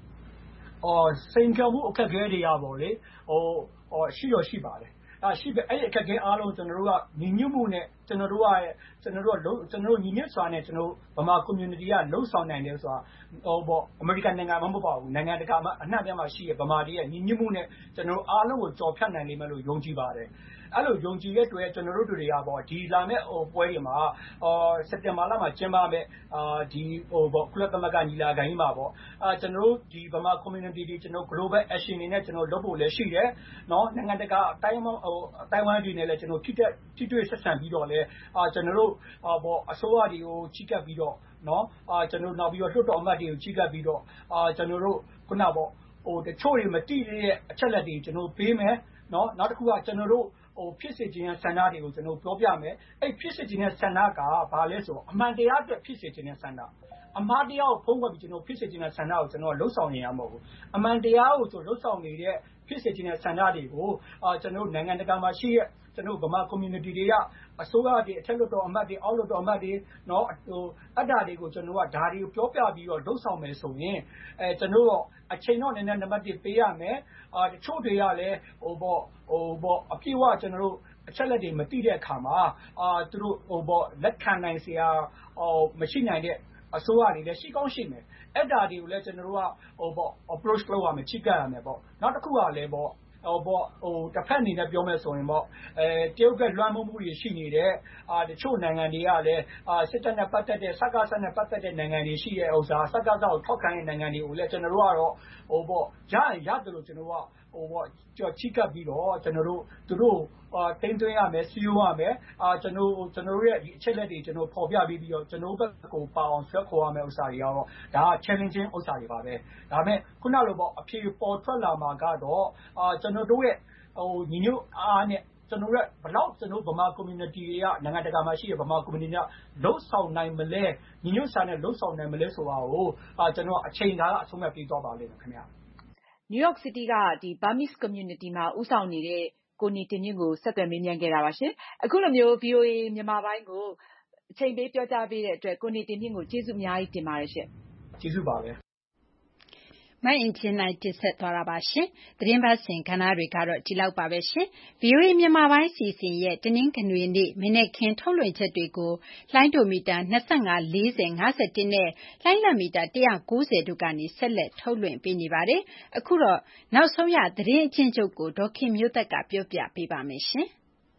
စိန်ခေါ်မှုအခက်အခဲတွေကပေါ့လေရှိပါတယ်ရှိပဲအဲ့ဒီအခက်အခဲအားလုံးကျွန်တော်တို့ကညီညွတ်မှုနဲ့ကျွန်တော်တို့ညီညွတ်စွာနဲ့ကျွန်တော်ဗမာ community ကလှုပ်ဆောင်နိုင်တယ်ဆိုတာအမေရိကန်နိုင်ငံမှာမဟုတ်ပါဘူးနိုင်ငံတကာမှာအနှံ့ပြားမှာရှိတဲ့ဗမာတွေရဲ့ညီညွတ်မှုနဲ့ကျွန်တော်တို့အားလုံးကိုကြော်ဖြတ်နိုင်လိမ့်မယ်လို့ယုံကြည်ပါတယ်အဲ့လိုယုံကြည်တဲ့အတွက်ကျွန်တော်တို့တွေကပေါ့ဒီလာမဲ့ပွဲတွေမှာစက်တင်ဘာလမှာကျင်းပမဲ့ဒီကုလသမဂ္ဂညီလာခံကြီးမှာပေါ့ကျွန်တော်တို့ဒီဗမာ community တွေကျွန်တော် global action တွေနဲ့ကျွန်တော်လုပ်ဖို့လည်းရှိတယ်နော်နိုင်ငံတကာအတိုင်းဝိုင်းတွေနဲ့လည်းကျွန်တော်ထိတွေ့ဆက်ဆံပြီးတော့လည်းကျွန်တော်တို့အစိုးရတွေကိုကြီးကပ်ပြီးတော့နော်ကျွန်တော်နောက်ပြီးတော့လွှတ်တော်အမတ်တွေကိုကြီးကပ်ပြီးတော့ကျွန်တော်တို့ခုနပေါ့တချို့တွေမတိတဲ့အချက်လက်တွေကျွန်တော်ပေးမယ်နော်နောက်တစ်ခုကကျွန်တော်တို့ဖြစ်စေခြင်းရဲ့ဆန္ဒတွေကိုကျွန်တော်ပြောပြမယ်အဲ့ဖြစ်စေခြင်းရဲ့ဆန္ဒကဘာလဲဆိုတော့အမှန်တရားအတွက်ဖြစ်စေခြင်းရဲ့ဆန္ဒအမှားတရားကိုဖုံးကွယ်ပြီးကျွန်တော်ဖြစ်စေခြင်းရဲ့ဆန္ဒကိုကျွန်တော်လှုပ်ဆောင်နေရမှာမဟုတ်ဘူးအမှန်တရားကိုကျွန်တော်လှုပ်ဆောင်နေတဲ့ဖြစ်စေခြင်းရဲ့ဆန္ဒတွေကိုကျွန်တော်နိုင်ငံတကာမှာရှိတဲ့ကျွန်တော်ဗမာ community တွေကအစိုးရတွေအထက်လွှတ်တော်အမတ်တွေအောက်လွှတ်တော်အမတ်တွေနော်အတ္တတွေကိုကျွန်တော်ကဓာတ်တွေကိုပြောပြပြီးတော့လှုပ်ဆောင်မယ်ဆိုရင်ကျွန်တော်အချိန်တော့နည်းနည်းနံပါတ်1ပေးရမယ်တချို့တွေကလည်းအပြည့်အဝကျွန်တော်တို့အချက်လက်တွေမသိတဲ့အခါမှာသူတို့လက်ခံနိုင်စရာမရှိနိုင်တဲ့အစိုးရတွေလည်းရှိကောင်းရှိမယ်အဲ့ဒါတွေကိုလည်းကျွန်တော်တို့ကapproach လုပ်ရမယ်ချိကပ်ရမယ်ပေါ့နောက်တစ်ခုကလည်းတစ်ဖက်အနေနဲ့ပြောမယ်ဆိုရင်တရုတ်ကလွှမ်းမိုးမှုတွေရှိနေတဲ့တချို့နိုင်ငံတွေကလည်းစစ်တပ်နဲ့ပတ်သက်တဲ့စကားစနဲ့ပတ်သက်တဲ့နိုင်ငံတွေရှိတဲ့ဥစ္စာစကားကိုထောက်ခံတဲ့နိုင်ငံတွေကိုလည်းကျွန်တော်တို့ကတော့ရရင်ရတယ်လို့ကျွန်တော်ကချိကပ်ပြီးတော့ကျွန်တော်တို့သူတို့တင်းသွင်းရမယ်စီးရမယ်ကျွန်တော်ရဲ့ဒီအချက်လက်တွေကျွန်တော်ပေါ်ပြပြီးတော့ကျွန်တော်ဘက်ကိုပါအောင်ဆွဲခေါ်ရမယ်ဥစ္စာတွေကတော့ဒါက challenging ဥစ္စာတွေပါပဲဒါပေမဲ့ခုနလိုအဖြေပေါ်ထွက်လာမှာကတော့ကျွန်တော်တို့ရဲ့ညီညွတ်အားနဲ့ကျွန်တော်တို့ဘလောက်ကျွန်တော်ဗမာ community တွေကနိုင်ငံတကာမှာရှိတဲ့ဗမာ community ကလှုပ်ဆောင်နိုင်မလဲညီညွတ်စွာနဲ့လှုပ်ဆောင်နိုင်မလဲဆိုတာကိုကျွန်တော်အချိန်ကာလအဆုံးဖြတ်ပြီးသွားပါလိမ့်မယ်ခင်ဗျ New York City ကဒီ Burmese community မှာဦးဆောင်နေတဲ့ကိုနေတင်မြင့်ကိုဆက်သွယ်မေးမြန်းခဲ့တာပါရှင်အခုလိုမျိုး VOA မြန်မာပိုင်းကိုအချိန်ပေးပြောကြားပေးတဲ့အတွက်ကိုနေတင်မြင့်ကိုကျေးဇူးအများကြီးတင်ပါတယ်ရှင်ကျေးဇူးပါပဲမအင်ကြင်းနိုင်တင်ဆက်သွားတာပါရှင်သတင်းပတ်စဉ်ကဏ္ဍတွေကတော့ဒီလောက်ပါပဲရှင် VOA မြန်မာပိုင်းစီစဉ်ရဲ့တနင်္ဂနွေနေ့မနေ့ခင်းထုတ်လွှင့်ချက်တွေကိုလိုင်းဒိုမီတာ25 40 51နဲ့လိုင်းလမီတာ190တို့ကနေဆက်လက်ထုတ်လွှင့်ပေးနေပါတယ်အခုတော့နောက်ဆုံးရသတင်းအချင်းချုပ်ကိုဒေါခင်မျိုးသက်ကပြောပြပေးပါမယ်ရှင်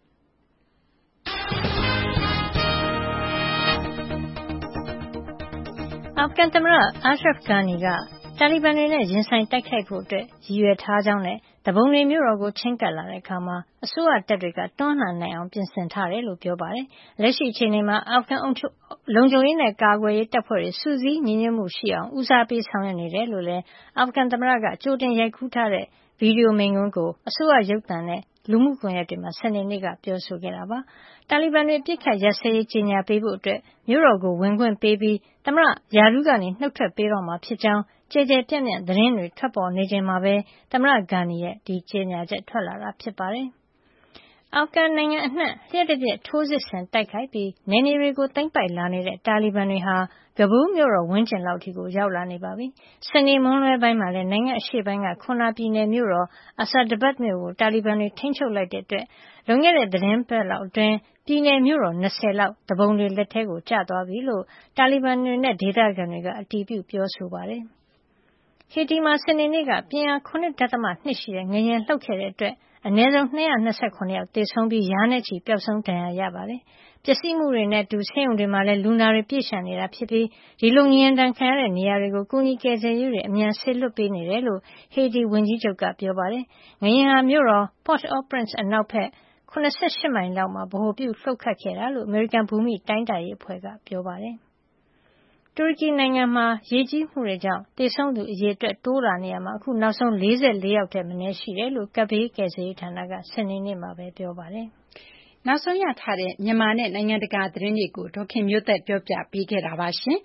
အာဖဂန်သမ္မတအာရှရဖ်ဂါနီကတာလီဘန်တွေနဲ့ရင်ဆိုင်တိုက်ခိုက်ဖို့ရည်ရွယ်ထားကြောင်းနဲ့တပုံတွေမြို့တော်ကိုချင်းကပ်လာတဲ့အခါမှာအစိုးရတပ်တွေကတွန်းလှန်နိုင်အောင်ပြင်ဆင်ထားတယ်လို့ပြောပါတယ်။လက်ရှိအခြေအနေမှာအာဖဂန်လုံခြုံရေးနဲ့ကာကွယ်ရေးတပ်ဖွဲ့တွေစုစည်းညီညွတ်မှုရှိအောင်ဦးစားပေးဆောင်ရွက်နေတယ်လို့လည်းအာဖဂန်သမ္မတကကြိုတင်ရိုက်ကူးထားတဲ့ဗီဒီယိုမိန့်ခွန်းကိုအစိုးရရုပ်သံနဲ့လူမှုကွန်ရက်တွေမှာစနေနေ့ကပြောဆိုခဲ့တာပါ။တာလီဘန်တွေပြစ်ခတ်ရစရေးကြေညာပေးဖို့အတွက်မြို့တော်ကိုဝင်ခွင့်ပေးပြီးသမ္မတယာဒူးကနေနှုတ်ထွက်ပေးတော့မှာဖြစ်ကြောင်းကျေကျပြန့်ပြန့်သတင်းတွေထွက်ပေါ်နေချိန်မှာပဲသမ္မတဂါနီရဲ့ဒီကြေညာချက်ထွက်လာတာဖြစ်ပါတယ်။အာဖဂန်နိုင်ငံအနှံ့လျှက်တပြက်ထိုးစစ်ဆင်တိုက်ခိုက်ပြီးနယ်မြေတွေကိုသိမ်းပိုက်လာနေတဲ့တာလီဘန်တွေဟာကဘူးမြို့တော်ဝန်းကျင်လောက်ထိကိုရောက်လာနေပါပြီ။စနေမွန်းလွဲပိုင်းမှာလည်းနိုင်ငံအရှေ့ပိုင်းကခွန်နာပြည်နယ်မြို့တော်အဆာဒဘတ်မြို့ကိုတာလီဘန်တွေထိန်းချုပ်လိုက်တဲ့အတွက်လွန်ခဲ့တဲ့သတင်းပတ်လောက်အတွင်းပြည်နယ်မြို့တော်20လောက်တပုံတွေလက်ထဲကိုကျသွားပြီလို့တာလီဘန်တွေနဲ့ဒေသခံတွေကအတည်ပြုပြောဆိုပါတယ်။ဟေတီမှာစနေနေ့ကပြင်းအား 7.2 ရှိတဲ့ငလျင်လှုပ်ခဲ့တဲ့အတွက်အနည်းဆုံး229ယောက်သေဆုံးပြီးရာနဲ့ချီပျောက်ဆုံးဒဏ်ရာရပါတယ်။ပျက်စီးမှုတွေနဲ့အတူဆေးရုံတွေမှာလည်းလူနာတွေပြည့်လျှံနေတာဖြစ်ပြီးဒီလိုငလျင်ဒဏ်ခံရတဲ့နေရာတွေကိုကူညီကယ်ဆယ်ရေးတွေအမြန်ဆေးလွှတ်ပေးနေတယ်လို့ဟေတီဝန်ကြီးချုပ်ကပြောပါတယ်။ငလျင်ဟာမြို့တော် Port-au-Prince အနောက်ဘက်88မိုင်လောက်မှာဗဟိုပြုလှုပ်ခတ်ခဲ့တာလို့အမေရိကန်ဘူမိတိုင်းတာရေးအဖွဲ့ကပြောပါတယ်။တူရကီနိုင်ငံမှာရေကြီးမှုတွေကြောင့်သေဆုံးသူအရေအတွက်တိုးလာနေရမှာအခုနောက်ဆုံး44ယောက်ထက်မနည်းရှိတယ်လို့ကပ်ဘေးကယ်ဆယ်ရေးဌာနကစနေနေ့မှာပဲပြောပါတယ်။နောက်ဆုံးရထားတဲ့မြန်မာနဲ့နိုင်ငံတကာသတင်းတွေကိုဒေါခင်မျိုးသက်ပြောပြပေးခဲ့တာပါရှင်။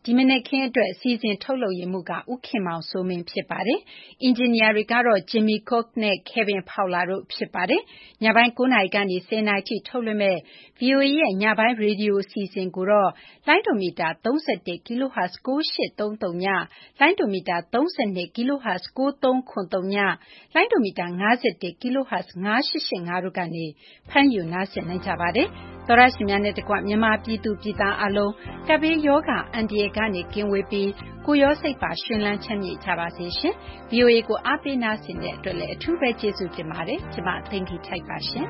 ဒီမနက်ခင်းအတွက်စီစဉ်ထုတ်လုပ်ရေးမှူးကဦးခင်မောင်စိုးမင်းဖြစ်ပါတယ်။အင်ဂျင်နီယာတွေကတော့ Jimmy Cook နဲ့ Kevin Fowler တို့ဖြစ်ပါတယ်။ညပိုင်း 9 နာရီကနေ 10 နာရီထိထုတ်လွှင့်မဲ့ VOA ရဲ့ညပိုင်းရေဒီယိုအစီအစဉ်ကိုတော့လိုင်းဒိုမီတာ 31 kHz 9830 ည၊ လိုင်းဒိုမီတာ 32 kHz 93ခွန်3 ည၊ လိုင်းဒိုမီတာ 51 kHz 9885 တို့ကနေဖမ်းယူနားဆင်နိုင်ကြပါတယ်။သောတရှင်များနဲ့တကွမြန်မာပြည်သူပြည်သားအလုံးကပ်ဘေးရောဂါအန္တရာယ်ကနေကင်းဝေးပြီးကိုယ်ရောစိတ်ပါရှင်လန်းချမ်းမြေ့ကြပါစေရှင်။ VOA ကိုအားပေးနားဆင်တဲ့အတွက်လည်းအထူးပဲကျေးဇူးတင်ပါတယ်။ကျွန်မသိင်္ဂီထိုက်ပါရှင်။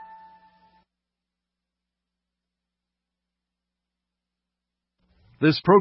This program